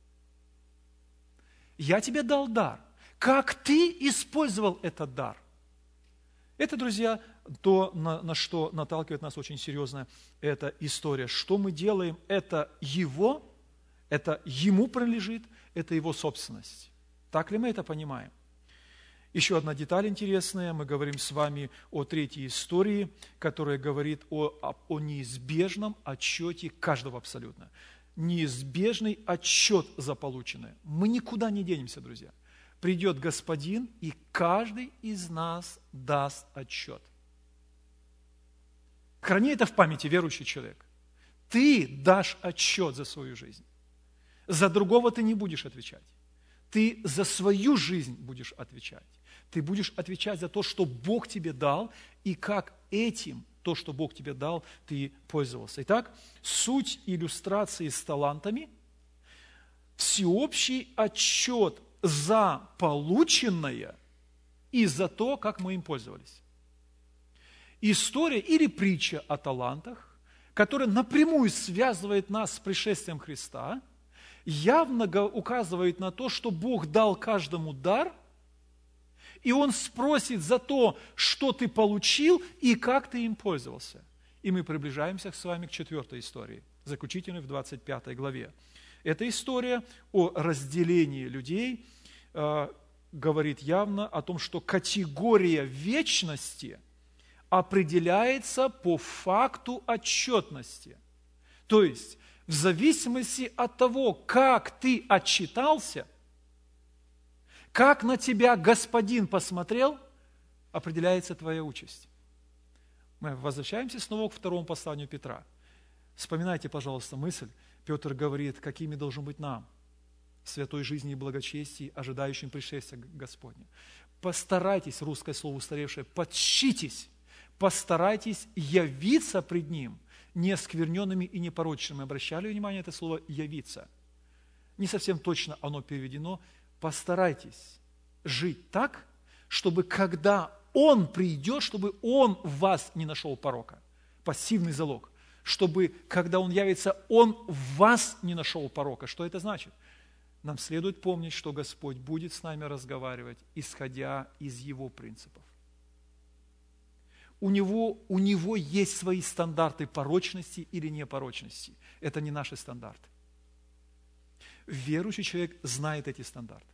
Я тебе дал дар. Как ты использовал этот дар? Это, друзья, то, на что наталкивает нас очень серьезно эта история. Что мы делаем, это Его, это Ему принадлежит, это Его собственность. Так ли мы это понимаем? Еще одна деталь интересная. Мы говорим с вами о третьей истории, которая говорит о неизбежном отчете каждого абсолютно. Неизбежный отчет за полученное. Мы никуда не денемся, друзья. Придет Господин, и каждый из нас даст отчет. Храни это в памяти, верующий человек. Ты дашь отчет за свою жизнь. За другого ты не будешь отвечать. Ты за свою жизнь будешь отвечать. Ты будешь отвечать за то, что Бог тебе дал, и как этим, то, что Бог тебе дал, ты пользовался. Итак, суть иллюстрации с талантами – всеобщий отчет за полученное и за то, как мы им пользовались. История или притча о талантах, которая напрямую связывает нас с пришествием Христа, явно указывает на то, что Бог дал каждому дар, и Он спросит за то, что ты получил и как ты им пользовался. И мы приближаемся с вами к 4 истории, заключительной в 25 главе. Эта история о разделении людей говорит явно о том, что категория вечности определяется по факту отчетности. То есть, в зависимости от того, как ты отчитался, как на тебя Господин посмотрел, определяется твоя участь. Мы возвращаемся снова к 2 посланию Петра. Вспоминайте, пожалуйста, мысль. Петр говорит, какими должны быть нам, святой жизни и благочестии, ожидающим пришествия Господня. Постарайтесь, русское слово устаревшее, подщитесь, постарайтесь явиться пред Ним неоскверненными и непорочными. Обращали внимание на это слово «явиться». Не совсем точно оно переведено. Постарайтесь жить так, чтобы когда Он придет, чтобы Он в вас не нашел порока. Пассивный залог. Чтобы, когда Он явится, Он в вас не нашел порока. Что это значит? Нам следует помнить, что Господь будет с нами разговаривать, исходя из Его принципов. У него есть свои стандарты порочности или непорочности. Это не наши стандарты. Верующий человек знает эти стандарты.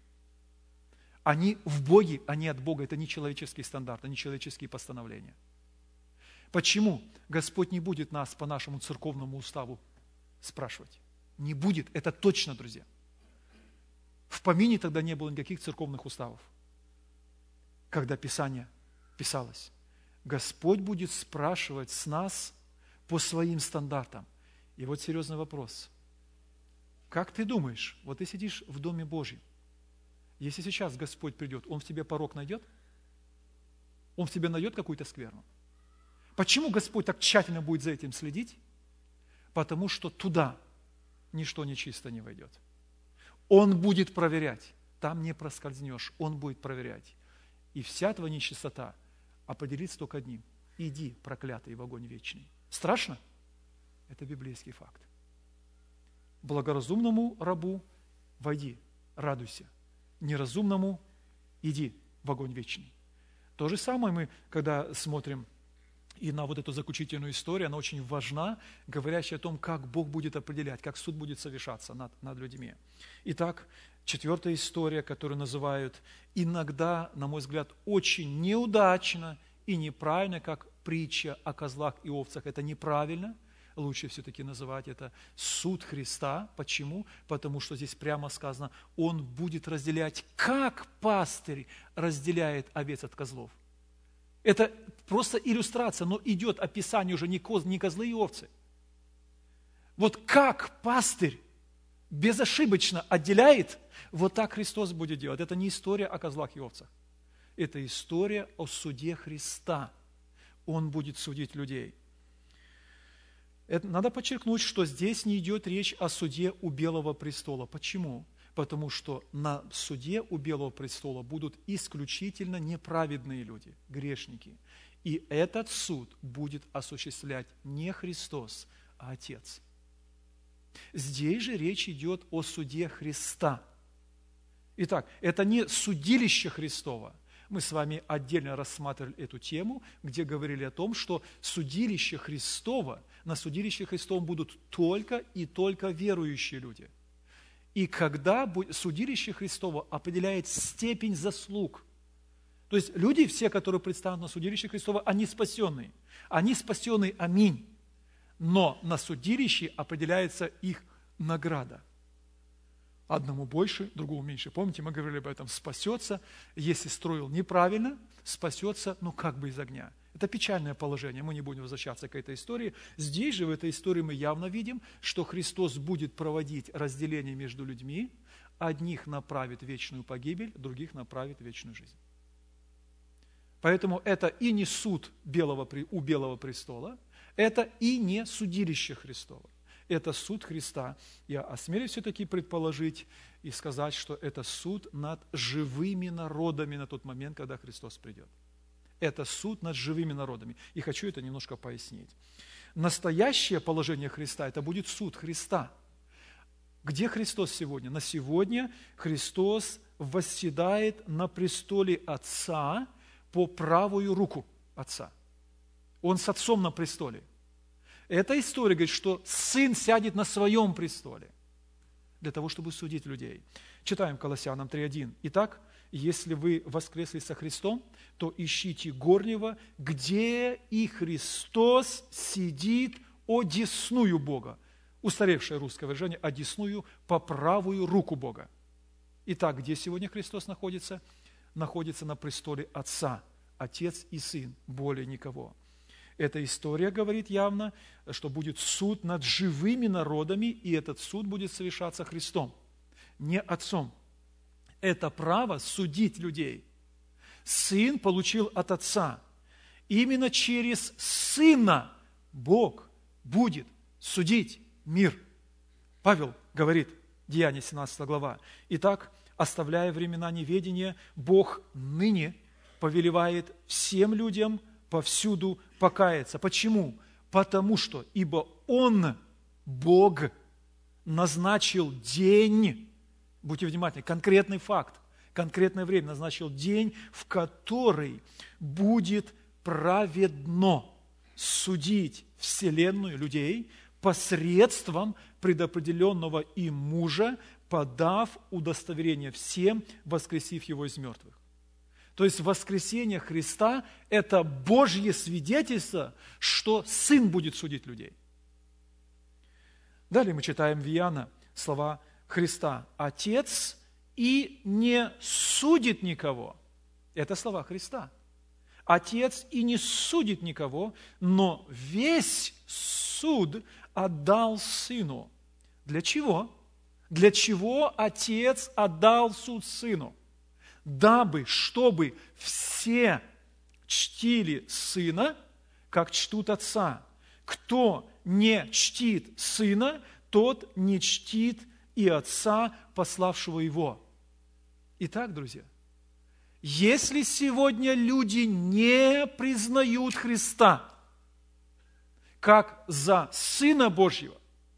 Они в Боге, они от Бога. Это не человеческие стандарты, не человеческие постановления. Почему Господь не будет нас по нашему церковному уставу спрашивать? Не будет, это точно, друзья. В помине тогда не было никаких церковных уставов, когда Писание писалось. Господь будет спрашивать с нас по своим стандартам. И вот серьезный вопрос. Как ты думаешь, вот ты сидишь в Доме Божьем, если сейчас Господь придет, Он в тебе порок найдет? Он в тебе найдет какую-то скверну? Почему Господь так тщательно будет за этим следить? Потому что туда ничто нечисто не войдет. Он будет проверять. Там не проскользнешь, Он будет проверять. И вся твоя нечистота определится только одним. Иди, проклятый, в огонь вечный. Страшно? Это библейский факт. Благоразумному рабу войди, радуйся. Неразумному иди в огонь вечный. То же самое мы, когда смотрим и на вот эту заключительную историю, она очень важна, говорящая о том, как Бог будет определять, как суд будет совершаться над людьми. Итак, 4-я история, которую называют иногда, на мой взгляд, очень неудачно и неправильно, как притча о козлах и овцах. Это неправильно. Лучше все-таки называть это суд Христа. Почему? Потому что здесь прямо сказано, Он будет разделять, как пастырь разделяет овец от козлов. Это просто иллюстрация, но идет описание уже не козлы и овцы. Вот как пастырь безошибочно отделяет, вот так Христос будет делать. Это не история о козлах и овцах. Это история о суде Христа. Он будет судить людей. Надо подчеркнуть, что здесь не идет речь о суде у Белого престола. Почему? Потому что на суде у Белого престола будут исключительно неправедные люди, грешники. И этот суд будет осуществлять не Христос, а Отец. Здесь же речь идет о суде Христа. Итак, это не судилище Христово. Мы с вами отдельно рассматривали эту тему, где говорили о том, что судилище Христово, на судилище Христовом будут только и только верующие люди. И когда судилище Христово определяет степень заслуг, то есть люди, все, которые предстанут на судилище Христово, они спасенные. Они спасенные, аминь. Но на судилище определяется их награда. Одному больше, другому меньше. Помните, мы говорили об этом. Спасется, если строил неправильно, спасется, как бы из огня. Это печальное положение, мы не будем возвращаться к этой истории. Здесь же, в этой истории, мы явно видим, что Христос будет проводить разделение между людьми. Одних направит в вечную погибель, других направит в вечную жизнь. Поэтому это и не суд у Белого престола, это и не судилище Христово. Это суд Христа. Я осмелюсь все-таки предположить и сказать, что это суд над живыми народами на тот момент, когда Христос придет. Это суд над живыми народами. И хочу это немножко пояснить. Настоящее положение Христа – это будет суд Христа. Где Христос сегодня? На сегодня Христос восседает на престоле Отца по правую руку Отца. Он с Отцом на престоле. Эта история говорит, что Сын сядет на своем престоле для того, чтобы судить людей. Читаем Колоссянам 3:1. Итак, если вы воскресли со Христом, то ищите горнего, где и Христос сидит одесную Бога. Устаревшее русское выражение «одесную» по правую руку Бога. Итак, где сегодня Христос находится? Находится на престоле Отца, Отец и Сын, более никого. Эта история говорит явно, что будет суд над живыми народами, и этот суд будет совершаться Христом, не Отцом. Это право судить людей Сын получил от Отца. Именно через Сына Бог будет судить мир. Павел говорит, Деяния 17 глава. Итак, оставляя времена неведения, Бог ныне повелевает всем людям повсюду покаяться. Почему? Потому что, ибо Он, Бог, назначил день, будьте внимательны, конкретный факт, конкретное время, назначил день, в который будет праведно судить вселенную людей посредством предопределенного им мужа, подав удостоверение всем, воскресив его из мертвых. То есть воскресение Христа – это Божье свидетельство, что Сын будет судить людей. Далее мы читаем в Иоанна слова Христа. «Отец и не судит никого». Это слова Христа. Отец и не судит никого, но весь суд отдал Сыну. Для чего? Для чего Отец отдал суд Сыну? Дабы, чтобы все чтили Сына, как чтут Отца. Кто не чтит Сына, тот не чтит и Отца, пославшего Его». Итак, друзья, если сегодня люди не признают Христа как за Сына Божьего,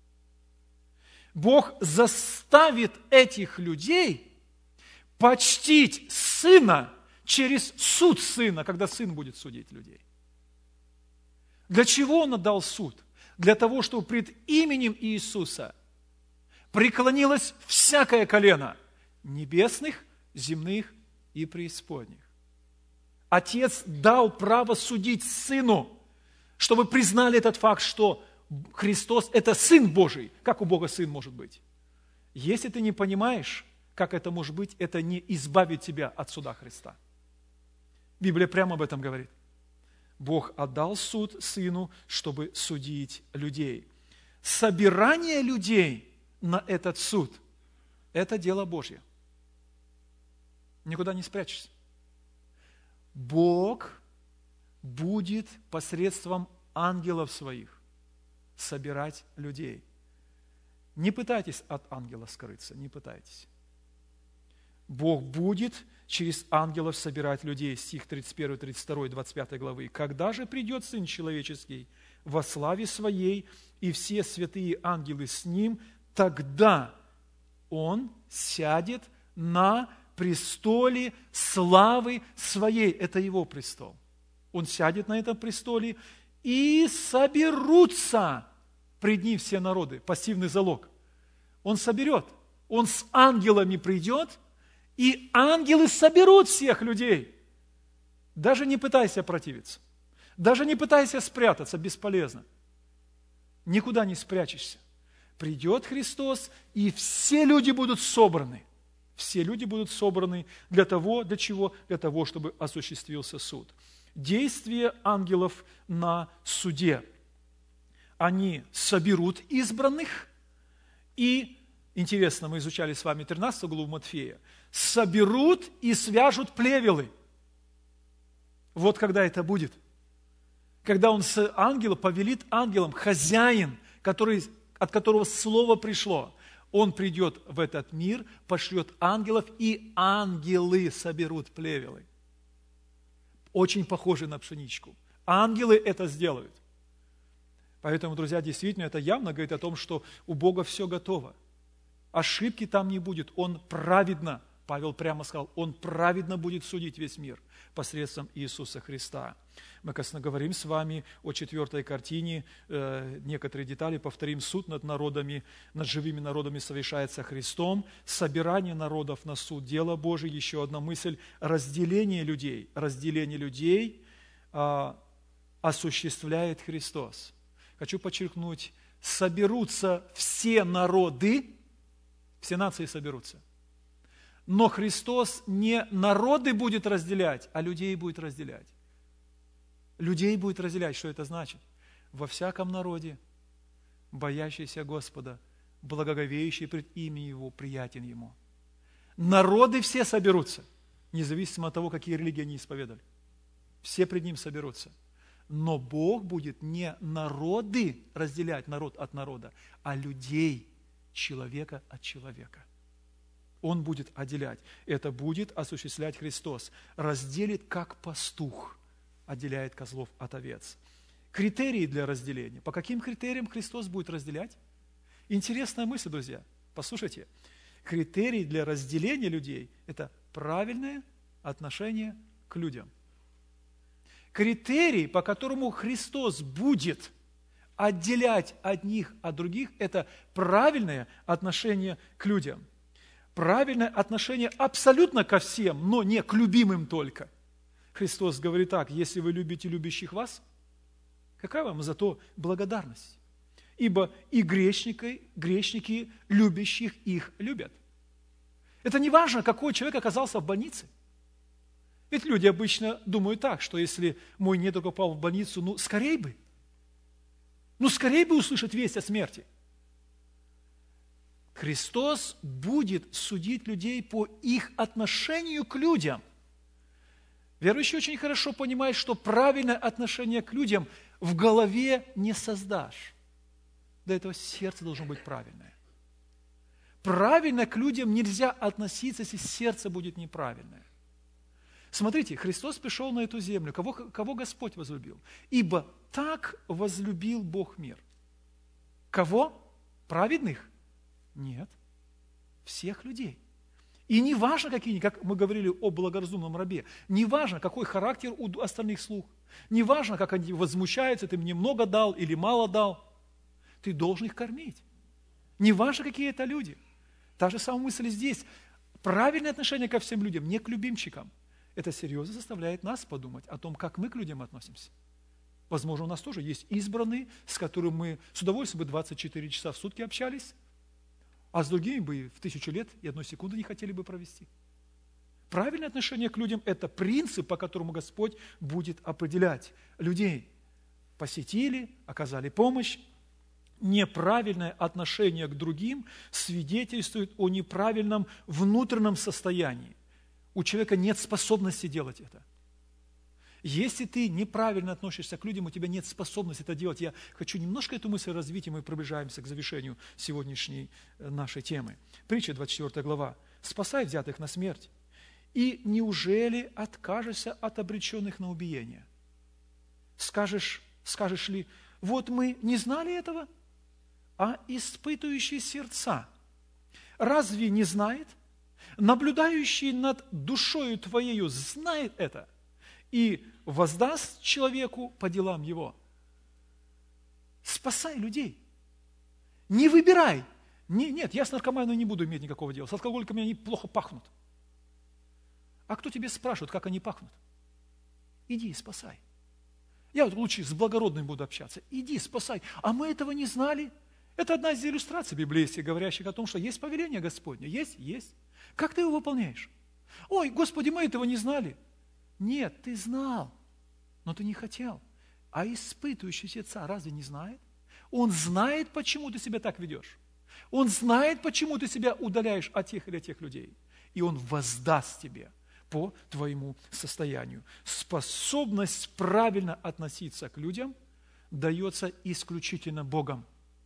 Бог заставит этих людей почтить Сына через суд Сына, когда Сын будет судить людей. Для чего Он отдал суд? Для того, чтобы пред именем Иисуса преклонилось всякое колено небесных, земных и преисподних. Отец дал право судить Сыну, чтобы признали этот факт, что Христос – это Сын Божий. Как у Бога Сын может быть? Если ты не понимаешь, как это может быть, это не избавит тебя от суда Христа. Библия прямо об этом говорит. Бог отдал суд Сыну, чтобы судить людей. Собирание людей на этот суд – это дело Божье. Никуда не спрячешься. Бог будет посредством ангелов своих собирать людей. Не пытайтесь от ангела скрыться, не пытайтесь. Бог будет через ангелов собирать людей. Стих 31, 32, 25 главы. «Когда же придет Сын Человеческий во славе Своей, и все святые ангелы с Ним, тогда Он сядет на престоле славы Своей». Это Его престол. Он сядет на этом престоле, и соберутся пред Ним все народы. Пассивный залог. Он соберет. Он с ангелами придет, и ангелы соберут всех людей. Даже не пытайся противиться. Даже не пытайся спрятаться, бесполезно. Никуда не спрячешься. Придет Христос, и все люди будут собраны. Все люди будут собраны для того, для чего? Для того, чтобы осуществился суд. Действие ангелов на суде. Они соберут избранных, и, интересно, мы изучали с вами 13 главу Матфея, соберут и свяжут плевелы. Вот когда это будет. Когда он с ангела повелит ангелам, хозяин, от которого слово пришло, он придет в этот мир, пошлет ангелов, и ангелы соберут плевелы. Очень похожи на пшеничку. Ангелы это сделают. Поэтому, друзья, действительно, это явно говорит о том, что у Бога все готово. Ошибки там не будет. Он праведно, Павел прямо сказал, Он праведно будет судить весь мир посредством Иисуса Христа. Мы, конечно, говорим с вами о 4 картине, некоторые детали, повторим, суд над народами, над живыми народами совершается Христом, собирание народов на суд, дело Божие, еще одна мысль, разделение людей осуществляет Христос. Хочу подчеркнуть, соберутся все народы, все нации соберутся. Но Христос не народы будет разделять, а людей будет разделять. Людей будет разделять. Что это значит? Во всяком народе, боящийся Господа, благоговеющий пред именем Его, приятен Ему. Народы все соберутся, независимо от того, какие религии они исповедали. Все пред Ним соберутся. Но Бог будет не народы разделять, народ от народа, а людей, человека от человека. Он будет отделять. Это будет осуществлять Христос. Разделит, как пастух отделяет козлов от овец. Критерии для разделения. По каким критериям Христос будет разделять? Интересная мысль, друзья. Послушайте. Критерий для разделения людей – это правильное отношение к людям. Критерий, по которому Христос будет отделять одних от других, это правильное отношение к людям. Правильное отношение абсолютно ко всем, но не к любимым только. Христос говорит так: если вы любите любящих вас, какая вам за то благодарность? Ибо и грешники любящих их любят. Это не важно, какой человек оказался в больнице. Ведь люди обычно думают так, что если мой недруг попал в больницу, скорей бы услышать весть о смерти. Христос будет судить людей по их отношению к людям. Верующий очень хорошо понимает, что правильное отношение к людям в голове не создашь. до этого сердце должно быть правильное. Правильно к людям нельзя относиться, если сердце будет неправильное. Смотрите, Христос пришел на эту землю. Кого Господь возлюбил? Ибо так возлюбил Бог мир. Кого? Праведных? Нет. Всех людей. И не важно, какие, как мы говорили о благоразумном рабе, не важно, какой характер у остальных слуг, не важно, как они возмущаются, ты мне много дал или мало дал, ты должен их кормить. Не важно, какие это люди. Та же самая мысль здесь. Правильное отношение ко всем людям, не к любимчикам. Это серьезно заставляет нас подумать о том, как мы к людям относимся. Возможно, у нас тоже есть избранные, с которыми мы с удовольствием бы 24 часа в сутки общались, а с другими бы в 1000 лет и 1 секунду не хотели бы провести. Правильное отношение к людям – это принцип, по которому Господь будет определять людей. Посетили, оказали помощь. Неправильное отношение к другим свидетельствует о неправильном внутреннем состоянии. У человека нет способности делать это. Если ты неправильно относишься к людям, у тебя нет способности это делать. Я хочу немножко эту мысль развить, и мы приближаемся к завершению сегодняшней нашей темы. Притча, 24 глава. «Спасай взятых на смерть, и неужели откажешься от обреченных на убиение? Скажешь ли, вот мы не знали этого? А испытывающий сердца разве не знает? Наблюдающий над душою твоею знает это, и воздаст человеку по делам его». Спасай людей. Не выбирай. Нет, я с наркоманом не буду иметь никакого дела. С алкоголиками они плохо пахнут. А кто тебе спрашивает, как они пахнут? Иди и спасай. Я вот лучше с благородным буду общаться. Иди, спасай. А мы этого не знали. Это одна из иллюстраций библейских, говорящих о том, что есть повеление Господне. Есть. Как ты его выполняешь? Ой, Господи, мы этого не знали. Нет, ты знал, но ты не хотел. А испытывающий сердца разве не знает? Он знает, почему ты себя так ведешь. Он знает, почему ты себя удаляешь от тех или тех людей. И он воздаст тебе по твоему состоянию. Способность правильно относиться к людям дается исключительно Богом.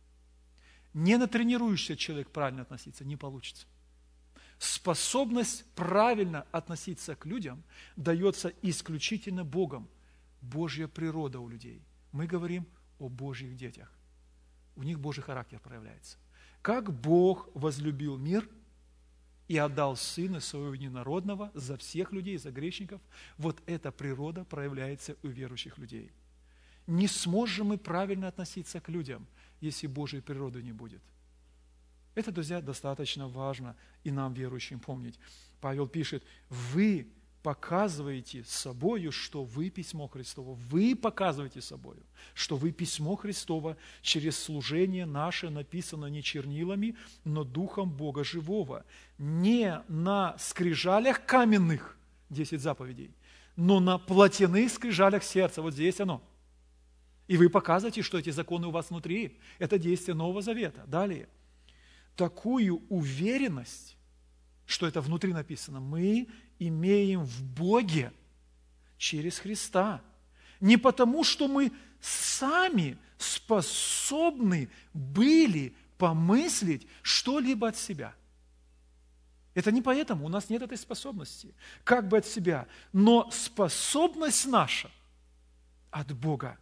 Не натренируешься человек правильно относиться, не получится. Способность правильно относиться к людям дается исключительно Богом. Божья природа у людей. Мы говорим о Божьих детях. У них Божий характер проявляется. Как Бог возлюбил мир и отдал Сына Своего Единородного за всех людей, за грешников, вот эта природа проявляется у верующих людей. Не сможем мы правильно относиться к людям, если Божьей природы не будет. Это, друзья, достаточно важно и нам, верующим, помнить. Павел пишет: вы показываете собою, что вы письмо Христово. Вы показываете собою, что вы письмо Христово через служение наше написано не чернилами, но Духом Бога живого. Не на скрижалях каменных, 10 заповедей, но на плотяных скрижалях сердца. Вот здесь оно. И вы показываете, что эти законы у вас внутри. Это действие Нового Завета. Далее. Такую уверенность, что это внутри написано, мы имеем в Боге через Христа. Не потому, что мы сами способны были помыслить что-либо от себя. Это не поэтому, у нас нет этой способности, как бы от себя. Но способность наша от Бога.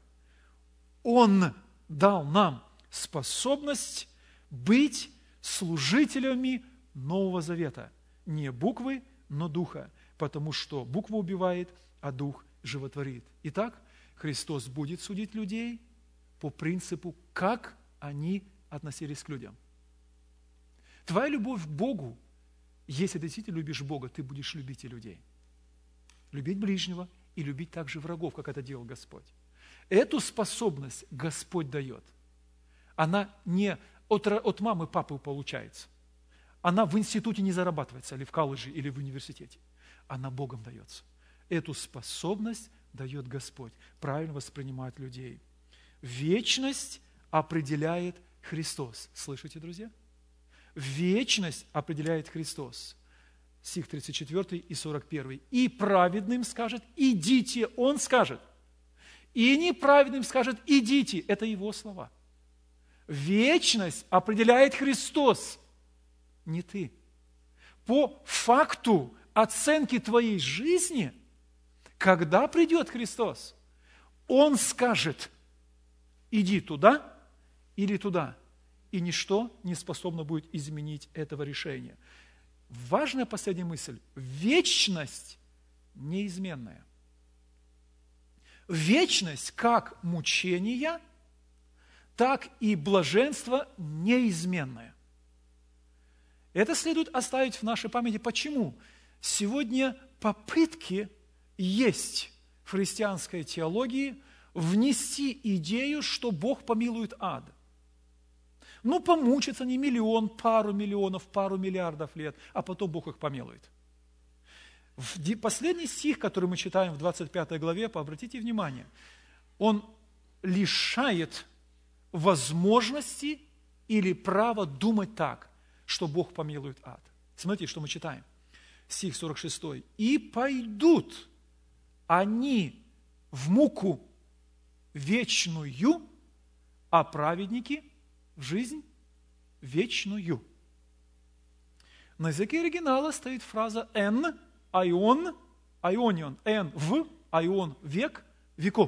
Он дал нам способность быть служителями Нового Завета. Не буквы, но духа. Потому что буква убивает, а дух животворит. Итак, Христос будет судить людей по принципу, как они относились к людям. Твоя любовь к Богу, если ты действительно любишь Бога, ты будешь любить и людей. Любить ближнего и любить также врагов, как это делал Господь. Эту способность Господь дает. Она не от мамы, папы получается. Она в институте не зарабатывается, или в колледже, или в университете. Она Богом дается. Эту способность дает Господь. Правильно воспринимать людей. Вечность определяет Христос. Слышите, друзья? Вечность определяет Христос. Стих 34 и 41. «И праведным скажет, идите», Он скажет. «И неправедным скажет, идите». Это Его слова. вечность определяет Христос, не ты. По факту оценки твоей жизни, когда придет Христос, Он скажет, иди туда или туда, и ничто не способно будет изменить этого решения. Важная последняя мысль. Вечность неизменная. Вечность как мучения, так и блаженство неизменное. Это следует оставить в нашей памяти. Почему? Сегодня попытки есть в христианской теологии внести идею, что Бог помилует ад. Помучатся не миллион, пару миллионов, пару миллиардов лет, а потом Бог их помилует. Последний стих, который мы читаем в 25 главе, обратите внимание, он лишает возможности или права думать так, что Бог помилует ад. Смотрите, что мы читаем. Стих 46. «И пойдут они в муку вечную, а праведники в жизнь вечную». На языке оригинала стоит фраза «эн», «айон», «айонион», «эн» в, «айон» век, веков.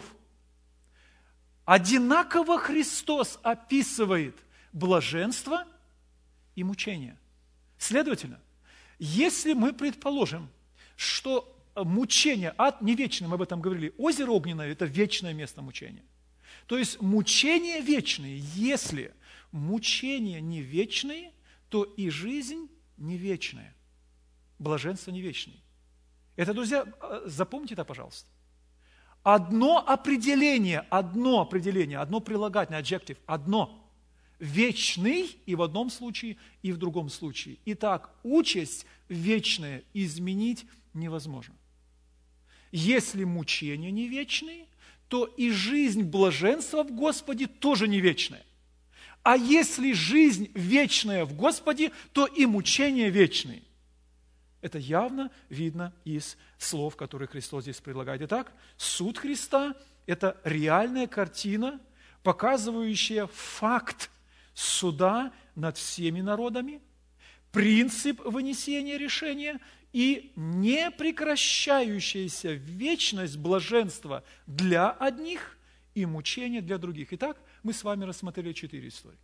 Одинаково Христос описывает блаженство и мучение. Следовательно, если мы предположим, что мучение, ад не вечный, мы об этом говорили, озеро огненное – это вечное место мучения. То есть мучения вечные. Если мучения не вечные, то и жизнь не вечная. Блаженство не вечное. Это, друзья, запомните это, пожалуйста. Одно определение, одно прилагательное, adjective, одно. Вечный и в одном случае, и в другом случае. Итак, участь вечная изменить невозможно. Если мучения не вечные, то и жизнь блаженства в Господе тоже не вечная. А если жизнь вечная в Господе, то и мучения вечные. Это явно видно из слов, которые Христос здесь предлагает. Итак, суд Христа – это реальная картина, показывающая факт суда над всеми народами, принцип вынесения решения и непрекращающаяся вечность блаженства для одних и мучения для других. Итак, мы с вами рассмотрели 4 истории.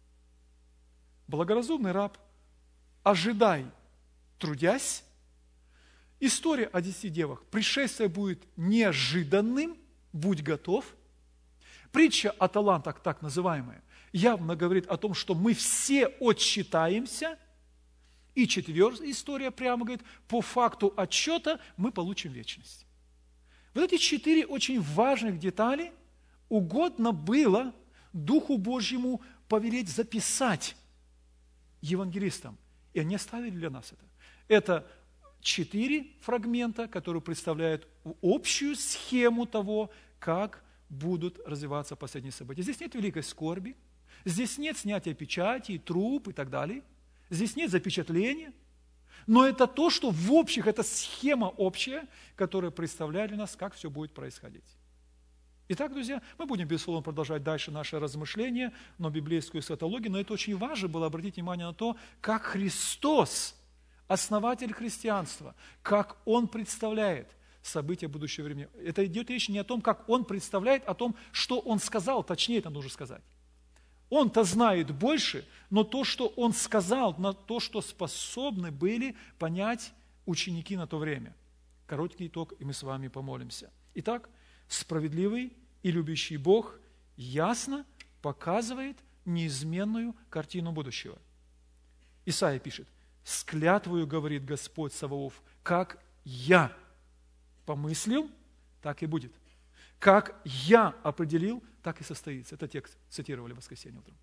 Благоразумный раб, ожидай, трудясь. История о 10 девах. Пришествие будет неожиданным, будь готов. Притча о талантах, так называемая, явно говорит о том, что мы все отсчитаемся. И 4-я история прямо говорит, по факту отчета мы получим вечность. Вот эти 4 очень важных детали угодно было Духу Божьему повелеть записать евангелистам. И они оставили для нас это. Это 4 фрагмента, которые представляют общую схему того, как будут развиваться последние события. Здесь нет великой скорби, здесь нет снятия печати, труп и так далее. Здесь нет запечатления. Но это то, что в общих, это схема общая, которая представляет для нас, как все будет происходить. Итак, друзья, мы будем, безусловно, продолжать дальше наши размышления на библейскую эсхатологию, но это очень важно было обратить внимание на то, как Христос, основатель христианства, как Он представляет события будущего времени. Это идет речь не о том, как Он представляет, а о том, что Он сказал, точнее это нужно сказать. Он-то знает больше, но то, что Он сказал, на то, что способны были понять ученики на то время. Короткий итог, и мы с вами помолимся. Итак, справедливый и любящий Бог ясно показывает неизменную картину будущего. Исаия пишет: «С клятвою, говорит Господь Саваоф, как я помыслил, так и будет. Как я определил, так и состоится». Это текст цитировали в воскресенье утром.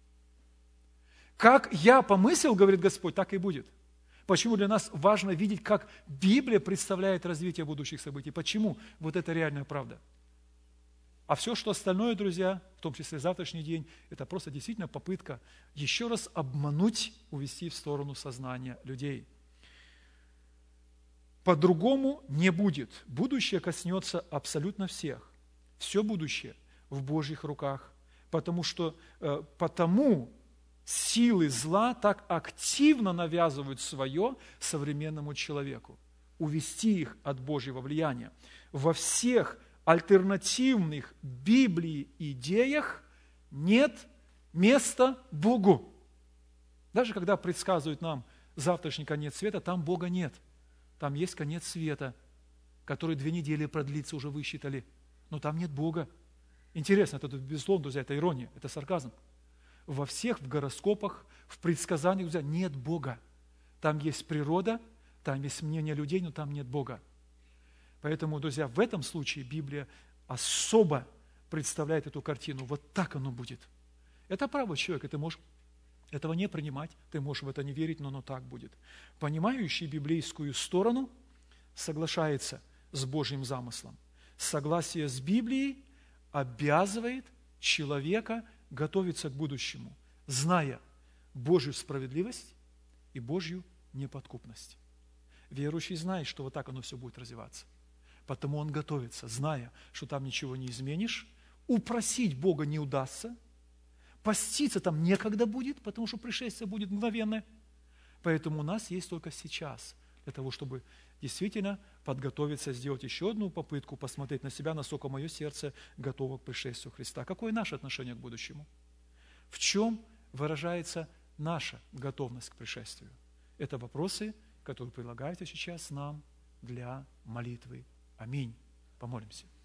Как я помыслил, говорит Господь, так и будет. Почему для нас важно видеть, как Библия представляет развитие будущих событий? Почему? Вот это реальная правда. А все, что остальное, друзья, в том числе завтрашний день, это просто действительно попытка еще раз обмануть, увести в сторону сознания людей. По-другому не будет. Будущее коснется абсолютно всех. Все будущее в Божьих руках. Потому силы зла так активно навязывают свое современному человеку. Увести их от Божьего влияния. Во всех альтернативных Библии идеях нет места Богу. Даже когда предсказывают нам завтрашний конец света, там Бога нет. Там есть конец света, который 2 недели продлится, уже высчитали. Но там нет Бога. Интересно, это, безусловно, друзья, это ирония, это сарказм. Во всех в гороскопах, в предсказаниях, друзья, нет Бога. Там есть природа, там есть мнение людей, но там нет Бога. Поэтому, друзья, в этом случае Библия особо представляет эту картину. Вот так оно будет. Это право человека, ты можешь этого не принимать, ты можешь в это не верить, но оно так будет. Понимающий библейскую сторону соглашается с Божьим замыслом. Согласие с Библией обязывает человека готовиться к будущему, зная Божью справедливость и Божью неподкупность. Верующий знает, что вот так оно все будет развиваться. Потому он готовится, зная, что там ничего не изменишь, упросить Бога не удастся, поститься там некогда будет, потому что пришествие будет мгновенное. Поэтому у нас есть только сейчас, для того, чтобы действительно подготовиться, сделать еще одну попытку, посмотреть на себя, насколько мое сердце готово к пришествию Христа. Какое наше отношение к будущему? В чем выражается наша готовность к пришествию? Это вопросы, которые предлагаются сейчас нам для молитвы. Аминь. Помолимся.